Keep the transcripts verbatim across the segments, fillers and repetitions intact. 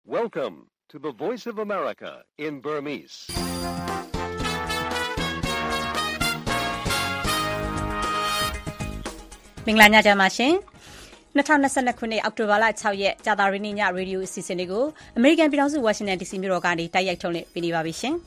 Welcome to the Voice of America in Burmese. ။မင်္ဂလာညချမ်းပါရှင်။၂၀၂၂ခုနှစ်အောက်တိုဘာလ၆ရက်ကြာသပတေးနေ့ညရေဒီယိုအစီအစဉ်လေးကိုအမေရိကန်ပြည်ထောင်စုဝါရှင်တန်ဒီစီမြို့တော်ကနေတိုက်ရိုက်ထုတ်လွှင့်ပေးနေပါပြီရှင်။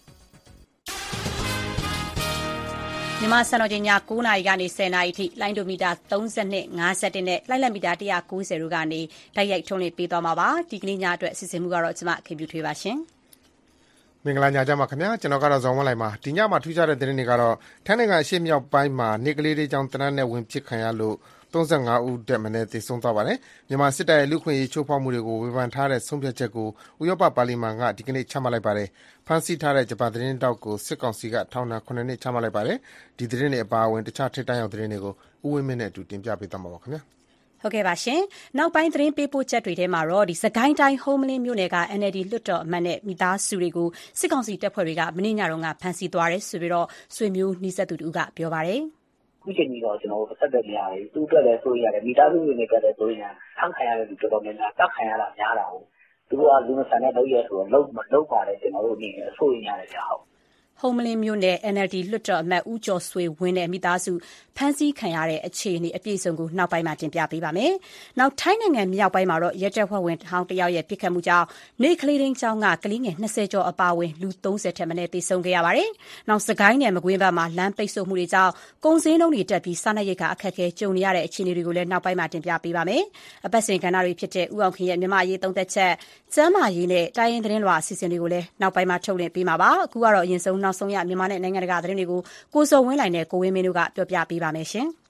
မြန်မာစံတော်ချိန်ည၉နာရီကနေ၁၀နာရီထိလိုင်းဒိုမီတာ၃၂ ၅၁နဲ့လိုင်းလက်မီတာ၁၉၀တို့ကနေတိုက်ရိုက်ထုတ်လွှင့်ပေးသွားမှာပါ။ဒီကနေ့ညအတွက်အစီအစဉ်မူကတော့ကျွန်မခင်ပြူထွေးပါရှင်။မင်္ဂလာညချမ်းပါခင်ဗျာကျွန်တော်ကတော့ဇော်ဝင်းလိုက်ပါဒီညမှာထူးခြားတဲ့သတင်းတွေကတော့ထိုင်းနိုင်ငံအရှေ့မြောက်ပိုင်းမှာနေကလေးတွေကြောင့်တနတ်နဲ့ဝင်ပစ်ခံရလို့၃၅ဦးတက်မင်းသေဆုံးသွားပါတယ်မြန်မာစစ်တပ်ရဲ့လူခွင့်ရေးချိုးဖောက်မှုတွေကိုဝေဖန်ထားတဲ့ဆုံးဖြတ်ချက်ကိုဥရောပပါလီမန်ကဒီကနေ့ချမှတ်လိုက်ပါတယ်ဖမ်းဆီးထားတဲ့ဂျပန်သတင်းတောက်ကိုစစ်ကောင်စီကထောင်ဒဏ်ခုနှစ်နှစ်ချမှတ်လိုက်ပါတယ်ဒီသတင်းတွေအပါအဝင်တခြားထိပ်တန်းရောက်သတင်းတွေကိုဥဝင်းမင်းနဲ့အတူတင်ပြပေးသွားမှာပါခင်ဗျာဟုတ်ကဲ့ပါရှင်နောက်ပိုင်းသတင်းပေးပို့ချက်တွေထဲမှာတော့ဒီစကိုင်းတိုင်းဟုံးမလင်းမြို့နယ်က N L D လွှတ်တော်အမတ်နဲ့မိသားစုတွေကိုစစ်ကောင်စီတပ်ဖွဲ့တွေကမနေ့ညတော့ကဖမ်းဆီးသွားတယ်ဆိုပြီးတော့ဆွေမျိုးနှီးဆက်သူတို့ကပြောပါတယ်ခုချိန်ကြီးတော့ကျွန်တော်တို့ဆက်သက်နေရတယ်သူ့အတွက်လည်းဆိုရတယ်မိသားစုတွေနဲ့ကြတဲ့ဆိုရင်ဖမ်းခံရတဲ့လူတော်တော်များများတတ်ခံရတာများတာဟုတ်သူကလူမဆန်တဲ့လုပ်ရဆိုတော့လုံးမလုံးပါတယ်ကျွန်တော်တို့အနေနဲ့ဆိုရင်ရတယ်ကြာဟုတ်ဟုံးမလင်းမြို့နယ် N L D လွှတ်တော်အမတ်ဦးကျော်ဆွေဝင်းနဲ့မိသားစုဖမ်းဆီးခံရတဲ့အခြေအနေအပြည့်အစုံကိုနောက်ပိုင်းမှာတင်ပြပေးပါမယ်။နောက်ထိုင်းနိုင်ငံမြောက်ပိုင်းမှာတော့ရဲတပ်ဖွဲ့ဝင်ထောင်တယောက်ရဲ့ပြစ်ခတ်မှုကြောင့်နေကလေးရင်းကျောင်းကကလေးငယ်၂၀ကျော်အပါအဝင်လူ၃၀ထက်မနည်းသေဆုံးခဲ့ရပါတယ်။နောက်စကိုင်းနယ်မကွေးဘက်မှာလမ်းပိတ်ဆို့မှုတွေကြောင့်ကုန်စည်နှုန်းတွေတက်ပြီးစားနပ်ရိက္ခာအခက်အခဲကြုံနေရတဲ့အခြေအနေတွေကိုလည်းနောက်ပိုင်းမှာတင်ပြပေးပါမယ်။အပတ်စဉ်ကဏ္ဍတွေဖြစ်တဲ့ဥအောင်ခင်ရဲ့မြန်မာရေးသုံးသက်ချက်ကျမ်းမာရေးနဲ့တိုင်းရင်းသတင်းလွှာအစီအစဉ်တွေကိုလည်းနောက်ပိုင်းမှာထုတ်လွှင့်ပေးမှာပါ။အခုကတော့အရင်ဆုံးနောက်ဆုံးရမြန်မာနဲ့နိုင်ငံတကာသတင်းတွေကိုကိုစောဝင်းလိုင်နဲ့ကိုဝင်းမင်းတို့ကပြောပြပေးပါမယ်ရှင်။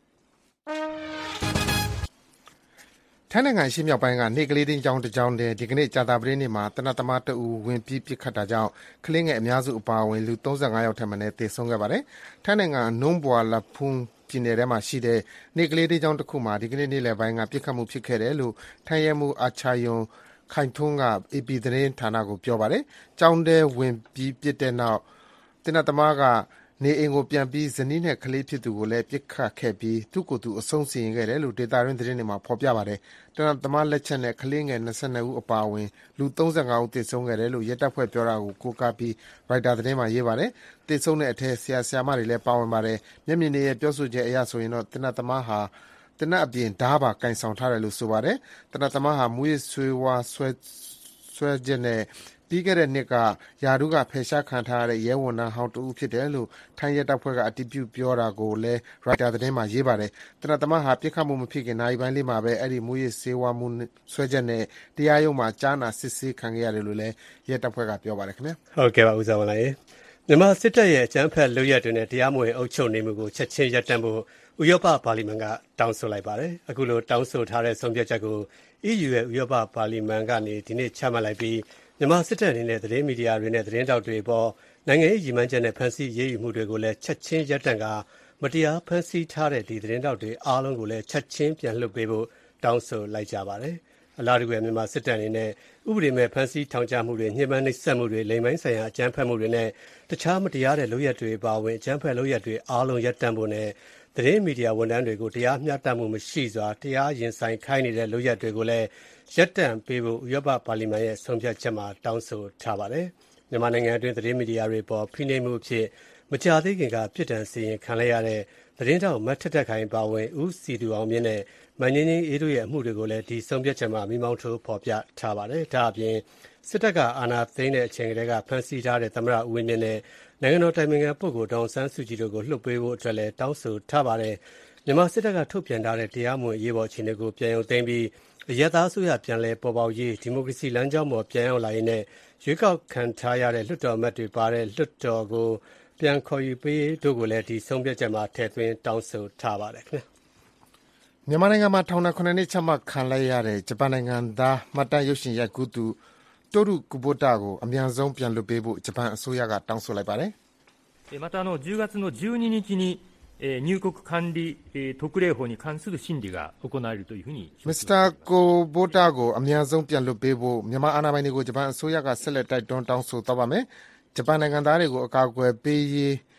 ထိုင်းနိုင်ငံရှေ့မြောက်ပိုင်းကနေကလေးတင်းကျောင်းတစ်ကျောင်းတည်းဒီကနေ့ကြာသပတေးနေ့မှာတနတ်သမားတအူဝင်ပြီးပြစ်ခတ်တာကြောင့်ကလေးငယ်အများစုအပါအဝင်လူ၃၅ယောက်ထက်မနည်းသေဆုံးခဲ့ပါတယ်။ထိုင်းနိုင်ငံနုံးဘွာလဖုန်ပြည်နယ်ထဲမှာရှိတဲ့နေကလေးတင်းကျောင်းတစ်ခုမှာဒီကနေ့နေ့လယ်ပိုင်းကပြစ်ခတ်မှုဖြစ်ခဲ့တယ်လို့ထိုင်းရဲမှူးအာချာယွန်ခိုင်ထွန်းက A P သတင်းဌာနကိုပြောပါတယ်။ကျောင်းထဲဝင်ပြီးပြစ်တဲ့နောက်တနတ်သမားကနေအိမ်ကိုပြန်ပြီးဇနီးနဲ့ကလေးဖြစ်သူကိုလည်းပြစ်ခတ်ခဲ့ပြီးသူ့ကိုယ်သူအဆုံးစီရင်ခဲ့တယ်လို့ဒေတာရင်းသတင်းတွေမှာဖော်ပြပါတယ်။တနတ်သမားလက်ချက်နဲ့ကလေးငယ်၂၂ဦးအပါအဝင်လူ၃၅ဦးသေဆုံးခဲ့တယ်လို့ရဲတပ်ဖွဲ့ပြောတာကိုကိုးကားပြီးရိုက်တာသတင်းမှာရေးပါတယ်။သေဆုံးတဲ့အထက်ဆရာဆရာမတွေလည်းပါဝင်ပါတယ်။မျက်မြင်တွေရဲ့ပြောဆိုချက်အရဆိုရင်တော့တနတ်သမားဟာတနတ်အပြင်ဓားပါကင်ဆောင်ထားတယ်လို့ဆိုပါတယ်။တနတ်သမားဟာမူရစ်ဆွေးဝါးဆွဲဆွဲချက်နဲ့ပြီးခဲ့တဲ့နှစ်ကယာဒုကဖယ်ရှားခံထားရတဲ့ရဲဝန်ထမ်းဟောင်းတဦးဖြစ်တယ်လို့ထိုင်းရဲတပ်ဖွဲ့ကအတည်ပြုပြောတာကိုလည်းရိုက်တာသတင်းမှာရေးပါတယ်။တနတ်သမားဟာပြစ်ခတ်မှုမဖြစ်ခင်နိုင်ပိုင်းလေးမှာပဲအဲ့ဒီမူရစ်ဆေးဝါးမှုဆွဲချက်နဲ့တရားရုံးမှာကြားနာစစ်ဆေးခံခဲ့ရတယ်လို့လည်းရဲတပ်ဖွဲ့ကပြောပါတယ်ခင်ဗျာ။ဟုတ်ကဲ့ပါဦးဇော်ဝင်းလိုက်။မြန်မာစစ်တပ်ရဲ့အကြမ်းဖက်လုပ်ရက်တွေနဲ့တရားမဝင်အုပ်ချုပ်နေမှုကိုချက်ချင်းရပ်တန့်ဖို့ဥရောပပါလီမန်ကတောင်းဆိုလိုက်ပါတယ်။အခုလိုတောင်းဆိုထားတဲ့ဆုံးဖြတ်ချက်ကို E U ရဲ့ဥရောပပါလီမန်ကနေဒီနေ့ချမှတ်လိုက်ပြီးမြန်မာစစ်တပ်အနေနဲ့သတင်းမီဒီယာတွေနဲ့သတင်းတောက်တွေပေါ်နိုင်ငံရေးရည်မှန်းချက်နဲ့ဖမ်းဆီးရေးယူမှုတွေကိုလည်းချက်ချင်းရပ်တန့်ကမတရားဖမ်းဆီးထားတဲ့ဒီသတင်းတောက်တွေအားလုံးကိုလည်းချက်ချင်းပြန်လွှတ်ပေးဖို့တောင်းဆိုလိုက်ကြပါတယ်။အလားတူပဲမြန်မာစစ်တပ်အနေနဲ့ဥပဒေမဲ့ဖမ်းဆီးထောင်ချမှုတွေညှဉ်းပန်းနှိပ်စက်မှုတွေလိမ်ပိုင်းဆိုင်ရာအကြမ်းဖက်မှုတွေနဲ့တခြားမတရားတဲ့လုပ်ရက်တွေပါဝင်အကြမ်းဖက်လုပ်ရက်တွေအားလုံးရပ်တန့်ဖို့နဲ့သတင်းမီဒီယာဝန်ထမ်းတွေကိုတရားမျှတမှုမရှိစွာတရားရင်ဆိုင်ခိုင်းနေတဲ့လုပ်ရက်တွေကိုလည်းရပ်တန့်ပေးဖို့ဥရောပပါလီမန်ရဲ့ဆုံးဖြတ်ချက်မှာတောင်းဆိုထားပါတယ်။မြန်မာနိုင်ငံအတွင်းသတင်းမီဒီယာတွေပေါ်ဖိနှိပ်မှုအဖြစ်မကြာသေးခင်ကပြစ်ဒဏ်စီရင်ခံလိုက်ရတဲ့သတင်းတောက်မတ်ထက်ထက်ခိုင်ပါဝင်ဦးစီသူအောင်မြင့်နဲ့မန်ငင်းငင်းအေးတို့ရဲ့အမှုတွေကိုလည်းဒီဆုံးဖြတ်ချက်မှာမိမောင်းထိုးဖော်ပြထားပါတယ်။ဒါအပြင်စစ်တပ်ကအာဏာသိမ်းတဲ့အချိန်ကတည်းကဖမ်းဆီးထားတဲ့သမ္မတဦးဝင်းမြင့်နဲ့နိုင်ငံတော်တိုင်ပင်ခံပုဂ္ဂိုလ်ဒေါအောင်ဆန်းစုကြည်တို့ကိုလွှတ်ပေးဖို့အတွက်လည်းတောင်းဆိုထားပါတယ်။မြန်မာစစ်တပ်ကထုတ်ပြန်ထားတဲ့တရားမဝင်ရေးပေါ်အခြေအနေကိုပြန်ရုပ်သိမ်းပြီးအရပ်သားအစိုးရပြန်လည်ပေါ်ပေါက်ရေးဒီမိုကရေစီလမ်းကြောင်းပေါ်ပြန်ရောက်လာရေးနဲ့ရွေးကောက်ခံထားရတဲ့လွှတ်တော်အမတ်တွေပါတဲ့လွှတ်တော်ကိုပြန်ခေါ်ယူပေးတို့ကိုလည်းဒီဆုံးဖြတ်ချက်မှာထည့်သွင်းတောင်းဆိုထားပါတယ်ခင်ဗျာမြန်မာနိုင်ငံမှာထောင်ဒဏ်ခုနှစ်နှစ်ချမှတ်ခံလိုက်ရတဲ့ဂျပန်နိုင်ငံသားမှတ်တမ်းရုပ်ရှင်ရိုက်ကူးသူတိုရုကူဘိုတာကိုအမြန်ဆုံးပြန်လွှတ်ပေးဖို့ဂျပန်အစိုးရကတောင်းဆိုလိုက်ပါတယ်またあのじゅうがつのじゅうににちに入国管理特例法に関する審理が行われるというふうにミスターကိုဘိုတာကိုအမြန်ဆုံးပြန်လွှတ်ပေးဖို့မြန်မာအာဏာပိုင်တွေကိုဂျပန်အစိုးရကဆက်လက်တိုက်တွန်းတောင်းဆိုသွားပါမယ်ဂျပန်နိုင်ငံသားတွေကိုအကာအကွယ်ပေးရေးက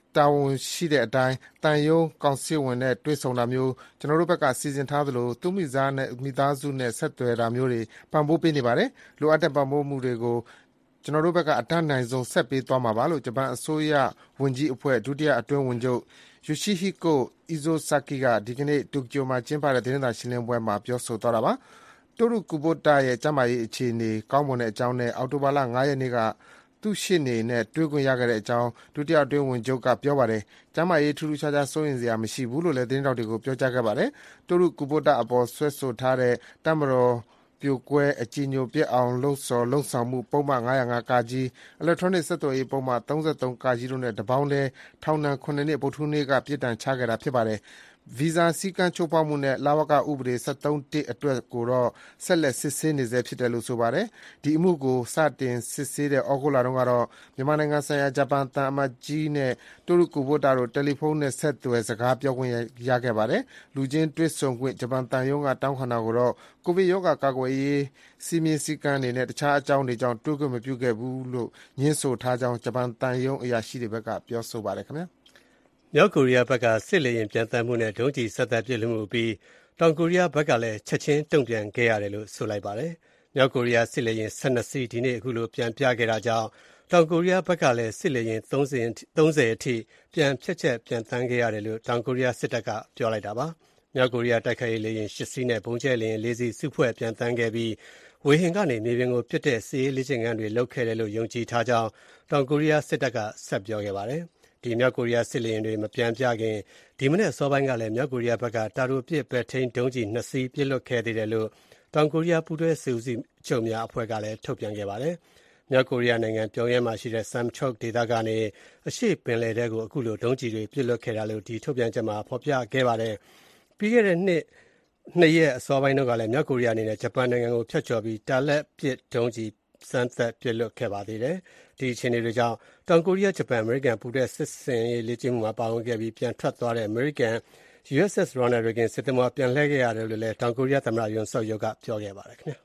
တာဝန်ရှိတဲ့အတိုင်းတန်ယုံကောင်စစ်ဝင်နဲ့တွေ့ဆုံတာမျိုးကျွန်တော်တို့ဘက်ကစီစဉ်ထားသလိုသူမိသားနဲ့မိသားစုနဲ့ဆက်သွယ်တာမျိုးတွေပံ့ပိုးပေးနေပါတယ်လိုအပ်တဲ့ပံ့ပိုးမှုတွေကိုကျွန်တော်တို့ဘက်ကအတတ်နိုင်ဆုံးဆက်ပေးသွားမှာပါလို့ဂျပန်အစိုးရဝန်ကြီးအဖွဲ့ဒုတိယအတွင်းဝန်ချုပ်ယိုရှိဟီကိုအီဇိုဆာကီကဒီကနေ့တိုကျိုမှာကျင်းပတဲ့သတင်းစာရှင်းလင်းပွဲမှာပြောဆိုသွားတာပါတိုရုကူဘိုတာရဲ့ကျန်းမာရေးအခြေအနေကောင်းမွန်တဲ့အကြောင်းနဲ့အောက်တိုဘာလ၅ရက်နေ့ကသူ့ရှစ်နေနဲ့တွေ့ခွင့်ရခဲ့တဲ့အကြောင်းဒုတိယအတွင်းဝန်ချုပ်ကပြောပါတယ်။ကျမ်းမာရေးထူးထူးခြားခြားစိုးရင်စရာမရှိဘူးလို့လည်းသတင်းတောက်တွေကိုပြောကြားခဲ့ပါတယ်။တိုရုကူဘိုတာအပေါ်ဆွဲဆိုထားတဲ့တမတော်ပြိုကွဲအကြည်ညိုပြက်အောင်လှုံ့ဆော်လှုံ့ဆော်မှုပုံမှန်၅၀၅ကကြီး electronic ဆက်သွယ်ရေးပုံမှန်၃၃ကကြီးတို့နဲ့တပေါင်းလဲထောင်ဒဏ်ခုနှစ်နှစ်ဗုဒ္ဓဟူးနေ့ကပြစ်ဒဏ်ချခဲ့တာဖြစ်ပါတယ်။ဗီဇာစည်းကမ်းချိုးဖောက်မှုနဲ့လဝကဥပဒေဆက်သုံးတစ်အတွက်ကိုတော့ဆက်လက်စစ်ဆေးနေဆဲဖြစ်တယ်လို့ဆိုပါတယ်။ဒီအမှုကိုစတင်စစ်ဆေးတဲ့ဩဂုတ်လတုန်းကတော့မြန်မာနိုင်ငံဆိုင်ရာဂျပန်သံအမတ်ကြီးနဲ့တိုရုကူဘိုတာတို့တယ်လီဖုန်းနဲ့ဆက်သွယ်စကားပြောခွင့်ရခဲ့ပါတယ်။လူချင်းတွေ့ဆုံခွင့်ဂျပန်သံရုံးကတောင်းခံတာကိုတော့ကိုဗစ်ရောဂါကာကွယ်ရေးစီမင်းစည်းကမ်းတွေနဲ့တခြားအကြောင်းတွေကြောင့်တွေ့ခွင့်မပြုခဲ့ဘူးလို့ညှင်းဆိုထားကြောင်းဂျပန်သံရုံးအရာရှိတွေဘက်ကပြောဆိုပါတယ်ခင်ဗျာ။မြောက်ကိုရီးယားဘက်ကစစ်လေယာဉ်ပြန်သန်းမှုနဲ့ဒုံးကျည်ဆက်သက်ပစ်လွှတ်မှုပြီးတောင်ကိုရီးယားဘက်ကလည်းချက်ချင်းတုံ့ပြန်ခဲ့ရတယ်လို့ဆိုလိုက်ပါတယ်။မြောက်ကိုရီးယားစစ်လေယာဉ်၁၂စီးဒီနေ့အခုလိုပြန်ပြခဲ့တာကြောင့်တောင်ကိုရီးယားဘက်ကလည်းစစ်လေယာဉ်၃၀အထိပြန်ဖြတ်ချက်ပြန်သန်းခဲ့ရတယ်လို့တောင်ကိုရီးယားစစ်တပ်ကပြောလိုက်တာပါ။မြောက်ကိုရီးယားတိုက်ခိုက်ရေးလေယာဉ်၈စီးနဲ့ဘုံကျဲလေယာဉ်၄စီးစုဖွဲ့ပြန်သန်းခဲ့ပြီးဝေဟင်ကနေမြေပြင်ကိုပစ်တဲ့စစ်ရေးလေ့ကျင့်ခန်းတွေလုပ်ခဲ့တယ်လို့ယုံကြည်ထားကြောင်းတောင်ကိုရီးယားစစ်တပ်ကဆက်ပြောခဲ့ပါတယ်။ဒီမြောက်ကိုရီးယားစစ်လေယာဉ်တွေမပြန်ပြခင်ဒီမနေ့အစောပိုင်းကလည်းမြောက်ကိုရီးယားဘက်ကတာတိုပစ်ပဲထိန်ဒုံးကျည်နှစ်စီးပစ်လွှတ်ခဲ့သေးတယ်လို့တောင်ကိုရီးယားပူးတွဲစစ်ဦးစီးချုပ်များအဖွဲ့ကလည်းထုတ်ပြန်ခဲ့ပါတယ်။မြောက်ကိုရီးယားနိုင်ငံပြုံးရဲမှာရှိတဲ့ Samchok ဒေသကနေအရှေ့ပင်လယ်ထဲကိုအခုလိုဒုံးကျည်တွေပစ်လွှတ်ခဲ့တာလို့ဒီထုတ်ပြန်ချက်မှာဖော်ပြခဲ့ပါတယ်။ပြီးခဲ့တဲ့နှစ်နှစ်ရက်အစောပိုင်းတုန်းကလည်းမြောက်ကိုရီးယားအနေနဲ့ဂျပန်နိုင်ငံကိုဖျက်ချော်ပြီးတာလက်ပစ်ဒုံးကျည်စမ်းသပ်ပစ်လွှတ်ခဲ့ပါသေးတယ်။ဒီအခြေအနေတွေကြောင့်တောင်ကိုရီးယားဂျပန်အမေရိကန်ပူးတွဲစစ်ဆင်ရေးလေ့ကျင့်မှုမှာပါဝင်ခဲ့ပြီးပြန်ထွက်သွားတဲ့အမေရိကန် ယူ အက်စ် အက်စ် Ronald Reagan စစ်သင်္ဘောပြန်လှည့်ခဲ့ရတယ်လို့လည်းတောင်ကိုရီးယားသမ္မတယွန်ဆော့ယုတ်ကပြောခဲ့ပါတယ်ခင်ဗျာ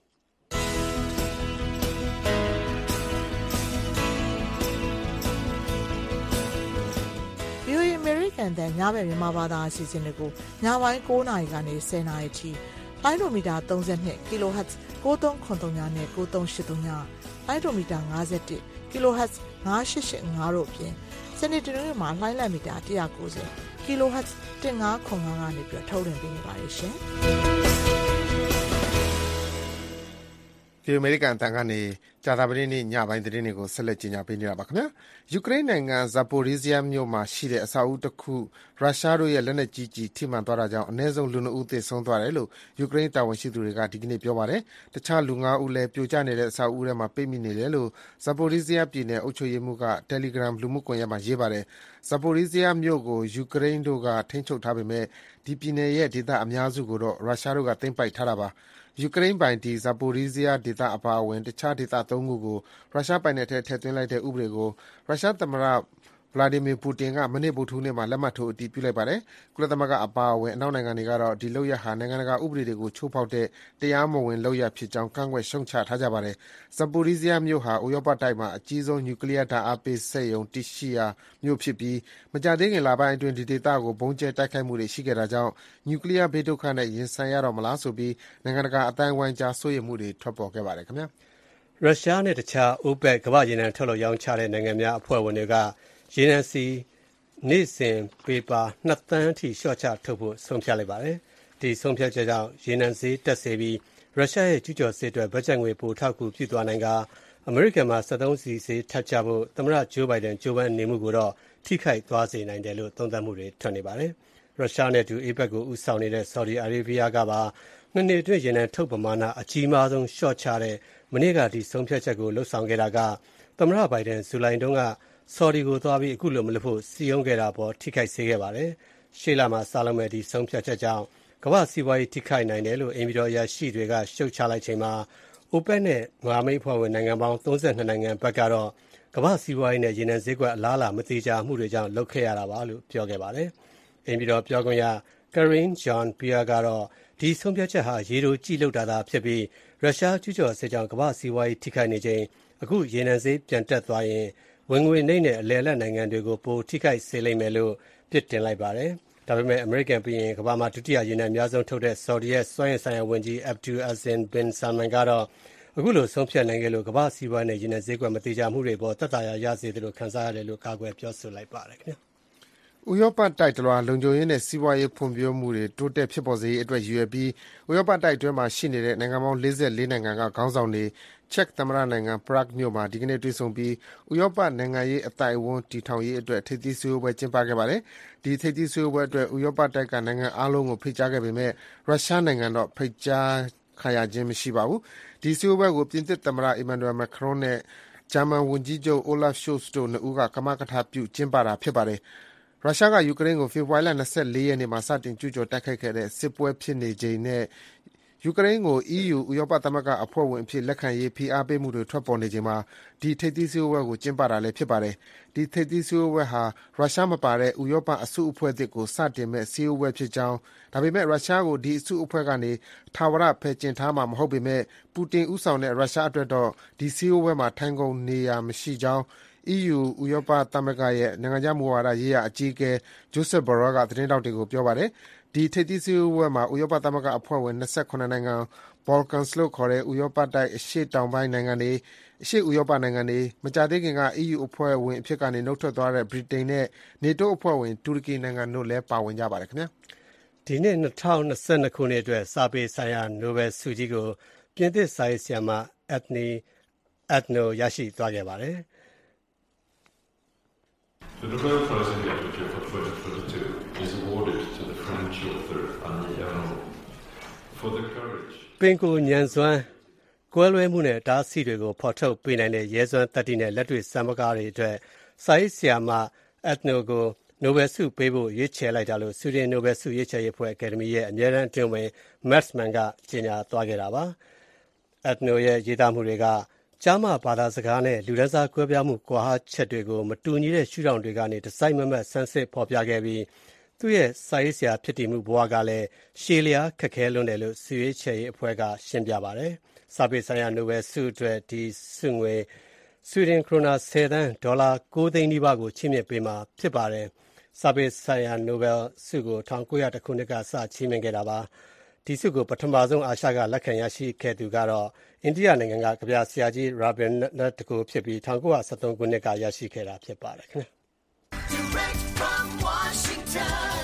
။ ဗွီအိုအေ American တန်ညဘက်မြန်မာဘာသာအစီအစဉ်တွေကိုညပိုင်း၉နာရီကနေ၁၀နာရီထိလိုင်းဒိုမီတာသုံး၂ kHz ၉၃၇၃နဲ့၉၃၈၃လိုင်းဒိုမီတာ၅၁ kHz ၅၈၈၅တို့အပြင်စနေတနင်္ဂနွေမှာလှိုင်းလက်မီတာ၁၉၀ kHz ၁၅၇၅ကနေပြီးထုတ်လွှင့်ပေးနေပါတယ်ရှင်။ဒီအမေရိကန်တန်ကနေကြာသပတေးနေ့ညပိုင်းသတင်းတွေကိုဆက်လက်ကြီးညာပေးနေတာပါခင်ဗျာယူကရိန်းနိုင်ငံဇာပိုရီးဇီးယားမြို့မှာရှိတဲ့အဆောက်အဦတစ်ခုရုရှားတို့ရဲ့လက်နက်ကြီးကြီးထိမှန်သွားတာကြောင့်အနည်းဆုံးလူနှစ်ဦးသေဆုံးသွားတယ်လို့ယူကရိန်းတာဝန်ရှိသူတွေကဒီကနေ့ပြောပါတယ်တခြားလူငါးဦးလည်းပြိုကျနေတဲ့အဆောက်အဦထဲမှာပိတ်မိနေတယ်လို့ဇာပိုရီးဇီးယားပြည်နယ်အုပ်ချုပ်ရေးမှူးက Telegram လူမှုကွန်ရက်မှာရေးပါတယ်ဇာပိုရီးဇီးယားမြို့ကိုယူကရိန်းတို့ကထိန်းချုပ်ထားပေမဲ့ဒီပြည်နယ်ရဲ့ဒေသအများစုကိုတော့ရုရှားတို့ကသိမ်းပိုက်ထားတာပါယူကရိန်းပိုင်ဒီဇာပိုရီးဇီးယားဒေသအပါအဝင်တခြားဒေသသုံးခုကိုရုရှားပိုင်နယ်ထဲထည့်သွင်းလိုက်တဲ့ဥပဒေကိုရုရှားသမ္မတဗလာဒီမီပူတင်ကမနေ့ဗုဒ္ဓဟူးနေ့မှာလက်မှတ်ထိုးအတည်ပြုလိုက်ပါတယ်။ကုလသမဂ္ဂအပါအဝင်အနောက်နိုင်ငံတွေကတော့ဒီလုပ်ရပ်ဟာနိုင်ငံတကာဥပဒေတွေကိုချိုးဖောက်တဲ့တရားမဝင်လုပ်ရပ်ဖြစ်ကြောင်းကန့်ကွက်ရှုတ်ချထားကြပါတယ်။ဇာပိုရီးဇီးယားမြို့ဟာဥရောပတိုက်မှာအကြီးဆုံးနျူကလ িয়ার ဓာတ်အားပေးစက်ရုံတည်ရှိရာမြို့ဖြစ်ပြီးမကြာသေးခင်လပိုင်းအတွင်းဒီဒေသကိုဘုံကျဲတိုက်ခိုက်မှုတွေရှိခဲ့တာကြောင့်နျူကလ িয়ার ဘေးဒုက္ခနဲ့ရင်ဆိုင်ရတော့မလားဆိုပြီးနိုင်ငံတကာအသိုင်းအဝိုင်းကြားစိုးရိမ်မှုတွေထွက်ပေါ်ခဲ့ပါတယ်ခင်ဗျာ။ရုရှားနဲ့တခြား OPEC ကမ္ဘာ့ရေနံထုတ်လုပ်ရောင်းချတဲ့နိုင်ငံများအဖွဲ့ဝင်တွေကရေနံစီနေ့စဉ်ပေပါနှစ်သန်းအထိလျှော့ချထုတ်ဖို့ဆုံးဖြတ်လိုက်ပါတယ်။ဒီဆုံးဖြတ်ချက်ကြောင့်ရေနံဈေးတက်စေပြီးရုရှားရဲ့ကျူးကျော်စစ်အတွက်ဘတ်ဂျက်ငွေပိုထောက်ကူပြုသွားနိုင်ကအမေရိကန်မှာစက်သုံးဆီဈေးထပ်ကျဖို့သမ္မတဂျိုးဘိုင်ဒန်ကြိုးပမ်းနေမှုကိုတော့ထိခိုက်သွားစေနိုင်တယ်လို့သုံးသပ်မှုတွေထွက်နေပါတယ်။ရုရှားနဲ့အတူ APEC ကိုဦးဆောင်နေတဲ့ Saudi Arabia ကပါနှစ်နှစ်အတွင်းရေနံထုတ်ပမာဏအကြီးမားဆုံးလျှော့ချတဲ့မနေ့ကဒီဆုံးဖြတ်ချက်ကိုလှုပ်ဆောင်ခဲ့တာကသမ္မတဘိုင်ဒန်ဇူလိုင်တုန်းကဆော်ဒီကိုသွားပြီးအခုလိုမလုပ်ဖို့စီယုံခဲ့တာပေါ်ထိခိုက်စေခဲ့ပါတယ်။ရှေ့လမှာစလုံးမဲ့ဒီဆုံးဖြတ်ချက်ကြောင့်ကမ္ဘာစီးပွားရေးထိခိုက်နိုင်တယ်လို့အင်ပီတော်ရရှိတွေကရှုတ်ချလိုက်ချိန်မှာ OPEC နဲ့မဟာမိတ်ဖွဲ့ဝင်နိုင်ငံပေါင်း၃၂နိုင်ငံဘက်ကတော့ကမ္ဘာစီးပွားရေးနဲ့ရေနံဈေးကွက်အလားအလာမသေးချာမှုတွေကြောင့်လုပ်ခဲ့ရတာပါလို့ပြောခဲ့ပါတယ်။အင်ပီတော်ပြောခွင့်ရ Karine Jean-Pierre ကတော့ဒီဆုံးဖြတ်ချက်ဟာရေတိုကြည့်လုပ်တာသာဖြစ်ပြီးရုရှားကျူးကျော်စစ်ကြောင့်ကမ္ဘာစီးပွားရေးထိခိုက်နေချိန်အခုရေနံဈေးပြန်တက်သွားရင်ဝင်ငွေနှိမ့်တဲ့အလယ်အလတ်နိုင်ငံတွေကိုပိုထိခိုက်စေလိမ့်မယ်လို့ပြစ်တင်လိုက်ပါတယ်။ဒါပေမဲ့အမေရိကန်ပြည်ရင်ကမ္ဘာမှာဒုတိယရေနံအများဆုံးထုတ်တဲ့ဆော်ဒီရဲ့စွမ်းအင်ဆိုင်ရာဝန်ကြီး Abdul Aziz bin Salman ကတော့အခုလိုဆုံးဖြတ်နိုင်ခဲ့လို့ကမ္ဘာစီးပွားရေးနဲ့ရေနံဈေးကွက်မတိကျမှုတွေပေါ်သက်သာရာရစေတယ်လို့ခန်းစားရတယ်လို့ကာကွယ်ပြောဆိုလိုက်ပါတယ်ခင်ဗျာ။ဥရောပတိုက်တလွှာလုံခြုံရေးနဲ့စီးပွားရေးဖွံ့ဖြိုးမှုတွေတိုးတက်ဖြစ်ပေါ်စေရေးအတွက်ရည်ရွယ်ပြီးဥရောပတိုက်အတွင်းမှာရှိနေတဲ့နိုင်ငံပေါင်း၄၄နိုင်ငံကခေါင်းဆောင်တွေချက်သမ္မတနိုင်ငံ Prague မြို့မှာဒီကနေ့တွေ့ဆုံပြီးဥရောပနိုင်ငံရေးအသိုက်အဝန်းတည်ထောင်ရေးအတွက်ထိပ်သီးဆွေးနွေးပွဲကျင်းပခဲ့ပါတယ်။ဒီထိပ်သီးဆွေးနွေးပွဲအတွက်ဥရောပတိုက်ကနိုင်ငံအားလုံးကိုဖိတ်ကြားခဲ့ပေမဲ့ရုရှားနိုင်ငံတော့ဖိတ်ကြားခံရခြင်းမရှိပါဘူး။ဒီဆွေးနွေးပွဲကိုပြင်သစ်သမ္မတ Emmanuel Macron နဲ့ဂျာမန်ဝန်ကြီးချုပ် Olaf Scholz တို့နှစ်ဦးကကမကထပြုကျင်းပတာဖြစ်ပါတယ်။ရုရှားကယူကရိန်းကိုဖေဖော်ဝါရီလ၂၄ရက်နေ့မှာစတင်ကျူးကျော်တိုက်ခိုက်ခဲ့တဲ့စစ်ပွဲဖြစ်နေချိန်နဲ့ယူကရိန်းကို အီးယူ ဥရောပသမဂ္ဂအဖွဲ့ဝင်အဖြစ်လက်ခံရေးဖိအားပေးမှုတွေထွက်ပေါ်နေချိန်မှာဒီထိပ်သီးစည်းဝေးပွဲကိုကျင်းပတာလည်းဖြစ်ပါတယ်။ဒီထိပ်သီးစည်းဝေးပွဲဟာရုရှားမပါတဲ့ဥရောပအစုအဖွဲ့အသစ်ကိုစတင်မဲ့စည်းဝေးပွဲဖြစ်ကြောင်းဒါပေမဲ့ရုရှားကိုဒီအစုအဖွဲ့ကနေထာဝရဖယ်ကျဉ်ထားမှာမဟုတ်ပေမဲ့ပူတင်ဦးဆောင်တဲ့ရုရှားအတွက်တော့ဒီစည်းဝေးပွဲမှာထိုင်ကုန်နေရာမရှိကြောင်းအီးယူ ဥရောပသမဂ္ဂရဲ့နိုင်ငံခြားမူဝါဒရေးရာအကြီးအကဲ Josep Borrell ကသတင်းထောက်တွေကိုပြောပါတယ်။ဒီထိပ်သီးစည်းဝေးပွဲမှာဥရောပသမဂ္ဂအဖွဲ့ဝင်၂၇နိုင်ငံ Balkans လို့ခေါ်တဲ့ဥရောပတိုက်အရှေ့တောင်ပိုင်းနိုင်ငံတွေအရှေ့ဥရောပနိုင်ငံတွေမကြာသေးခင်က အီးယူ အဖွဲ့ဝင်အဖြစ်ကနေနှုတ်ထွက်သွားတဲ့ဗြိတိန်နဲ့နေတိုးအဖွဲ့ဝင်တူရကီနိုင်ငံတို့လည်းပါဝင်ကြပါတယ်ခင်ဗျာ။ဒီနှစ်၂၀၂၂ခုနှစ်အတွက်စာပေဆိုင်ရာနိုဘယ်ဆုကြီးကိုပြင်သစ်စာရေးဆရာမ Anne Ernaux ရရှိသွားခဲ့ပါတယ်။ The Nobel Prize in Literature for twenty twenty-two is awarded to the French author Anne Ernaux for the courage. ပင်ကိုဉာဏ်စွမ်းကွဲလွဲမှုနဲ့တားဆီးတွေကိုဖော်ထုတ်ပေးနိုင်တဲ့ရဲစွမ်းတတ္တိနဲ့လက်တွေ့စံပကားတွေအတွက်စာရေးဆရာမ Ernaux ကိုနိုဘယ်ဆုပေးဖို့ရွေးချယ်လိုက်တာလို့ဆွီဒင်နိုဘယ်ဆုရွေးချယ်ရေးအဖွဲ့အကယ်ဒမီရဲ့အမြဲတမ်းအတွင်းဝင် Mats Mann ကကြေညာသွားခဲ့တာပါ။ Ernaux ရဲ့ရေးသားမှုတွေကကျားမဘာသာစကားနဲ့လူဒန်းစားကွဲပြားမှုကွာဟချက်တွေကိုမတူညီတဲ့ရှုထောင့်တွေကနေတစိုက်မမတ်ဆန်းစစ်ဖော်ပြခဲ့ပြီးသူ့ရဲ့စာရေးဆရာဖြစ်တည်မှုဘဝကလည်းရှည်လျားခက်ခဲလွန်းတယ်လို့ဆွေးချယ်ရေးအဖွဲ့ကရှင်းပြပါတယ်။စာပေဆိုင်ရာနိုဘယ်ဆုအတွက်ဒီဆုငွေဆွီဒင်ခရိုနာဆယ်သန်းဒေါ်လာကိုးသိန်းနီးပါးကိုချီးမြှင့်ပေးမှာဖြစ်ပါတယ်။စာပေဆိုင်ရာနိုဘယ်ဆုကို၁၉၀၁ခုနှစ်ကစချီးမြှင့်ခဲ့တာပါ။ဒီဆုကိုပထမဆုံးအာရှကလက်ခံရရှိခဲ့သူကတော့အိန္ဒိယနိုင်ငံကကဗျာဆရာကြီး Rabindranath Tagore ဖြစ်ပြီး၁၉၁၃ခုနှစ်ကရရှိခဲ့တာဖြစ်ပါတယ်ခင်ဗျာ။ Direct from Washington,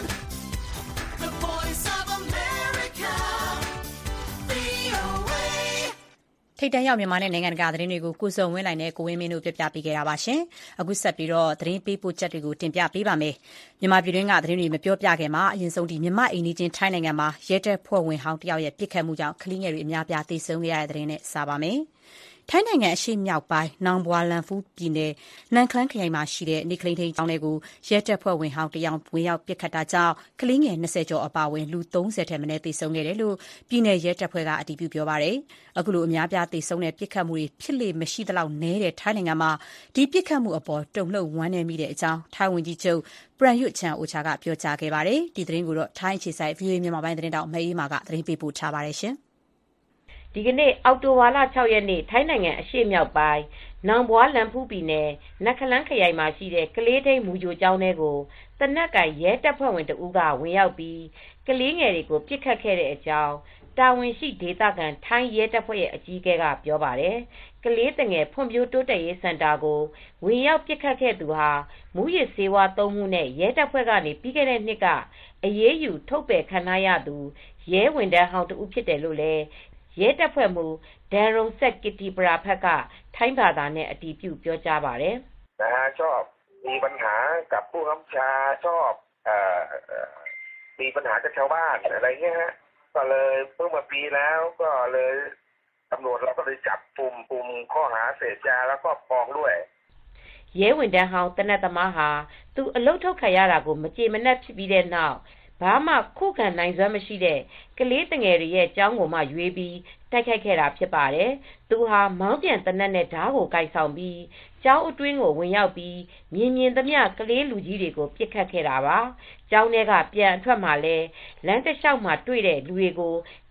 the voice of America, ဗွီအိုအေထိပ်တန်းရောက်မြန်မာနဲ့နိုင်ငံတကာသတင်းတွေကိုကိုစုံဝင်းနိုင်နဲ့ကိုဝင်းမင်းတို့ပြပြပေးခဲ့တာပါရှင်။အခုဆက်ပြီးတော့သတင်းပေးပို့ချက်တွေကိုတင်ပြပေးပါမယ်။မြန်မာပြည်တွင်းကသတင်းတွေမပြောပြခင်မှာအရင်ဆုံးဒီမြန်မာအိမ်နီးချင်းထိုင်းနိုင်ငံမှာရဲတပ်ဖွဲ့ဝင်ဟောင်းတယောက်ရဲ့ပြစ်ခတ်မှုကြောင့်ကလေးငယ်တွေအများပြားသေဆုံးခဲ့ရတဲ့သတင်းနဲ့စပါမယ်။ထိုင်းနိုင်ငံအရှေ့မြောက်ပိုင်းနောင်ဘွာလန်ဖူးပြည်နယ်နန်ခလန်းခရိုင်မှာရှိတဲ့နေကလိန်ထိန်ကျောင်းထဲကိုရဲတပ်ဖွဲ့ဝင်ဟောင်းတယောက်ဝင်ရောက်ပစ်ခတ်တာကြောင့်ကလေးငယ်၂၀ကျော်အပါအဝင်လူ၃၀ထက်မနည်းသေဆုံးခဲ့တယ်လို့ပြည်နယ်ရဲတပ်ဖွဲ့ကအတည်ပြုပြောပါတယ်။အခုလိုအများပြားသေဆုံးတဲ့ပစ်ခတ်မှုတွေဖြစ်လေမရှိသလောက်နည်းတဲ့ထိုင်းနိုင်ငံမှာဒီပစ်ခတ်မှုအပေါ်တုန်လှုပ်ဝမ်းနည်းမိတဲ့အကြောင်းထိုင်းဝန်ကြီးချုပ်ပရန်ယွတ်ချန်အိုချာကပြောကြားခဲ့ပါတယ်။ဒီသတင်းကိုတော့ထိုင်းအခြေစိုက် ဗွီအိုအေ မြန်မာပိုင်းသတင်းတောက်မအေးမာကသတင်းပေးပို့ထားပါတယ်ရှင်။ဒီကနေ့အောက်တိုဘာလ၆ရက်နေ့ထိုင်းနိုင်ငံအရှေ့မြောက်ပိုင်းနောင်ဘွာလန်ဖူးပြည်နယ်နက်ခလန်းခရိုင်မှာရှိတဲ့ကလေးထိန်မူဂျိုကျောင်းထဲကိုတနက်ကရဲတပ်ဖွဲ့ဝင်တဦးကဝင်ရောက်ပြီးကလေးငယ်တွေကိုပြစ်ခတ်ခဲ့တဲ့အကြောင်းတာဝန်ရှိဒေသခံထိုင်းရဲတပ်ဖွဲ့ရဲ့အကြီးအကဲကပြောပါတယ်။ကလေးတငယ်ဖွံ့ဖြိုးတိုးတက်ရေးစင်တာကိုဝင်ရောက်ပြစ်ခတ်ခဲ့သူဟာမူရစ်ဆေးဝါးသုံးမှုနဲ့ရဲတပ်ဖွဲ့ကနေပြီးခဲ့တဲ့နှစ်ကအရေးယူထုတ်ပယ်ခံရသူရဲဝန်ထမ်းဟောင်းတဦးဖြစ်တယ်လို့လည်းရဲတပ်ဖွဲ့မှူးဒန်ရုံဆက်ကစ်တီပရာဖက်ကထိုင်းဘာသာနဲ့အတည်ပြုပြောကြားပါတယ်။นะชอบมีปัญหากับผู้กำชาชอบเอ่อมีปัญหากับชาวบ้านอะไรเงี้ยฮะก็เลยเมื่อมาปีแล้วก็เลยตำรวจเราก็เลยจับปุ่มปุ่มข้อหาเสพยาแล้วก็ปองด้วยရဲဝန်ထမ်းဟောင်းတနတ်သမားဟာသူအလုတ်ထုတ်ခံရတာကိုမကြေမနက်ဖြစ်ပြီးတဲ့နောက်ဘာမှခုခံနိုင်စွမ်းမရှိတဲ့ကလေးတငယ်တွေရဲ့ကြောင်းကိုမှရွေးပြီးတိုက်ခိုက်ခဲ့တာဖြစ်ပါတယ်။သူဟာမောင်းပြန်တနက်နဲ့ဓားကိုကိုက်ဆောင်ပြီးကျောင်းအတွင်းကိုဝင်ရောက်ပြီးမြင်မြင်သမျှကလေးလူကြီးတွေကိုပြစ်ခတ်ခဲ့တာပါ။ကျောင်းထဲကပြန်အထွက်မှလည်းလမ်းတစ်လျှောက်မှာတွေ့တဲ့လူတွေကိုက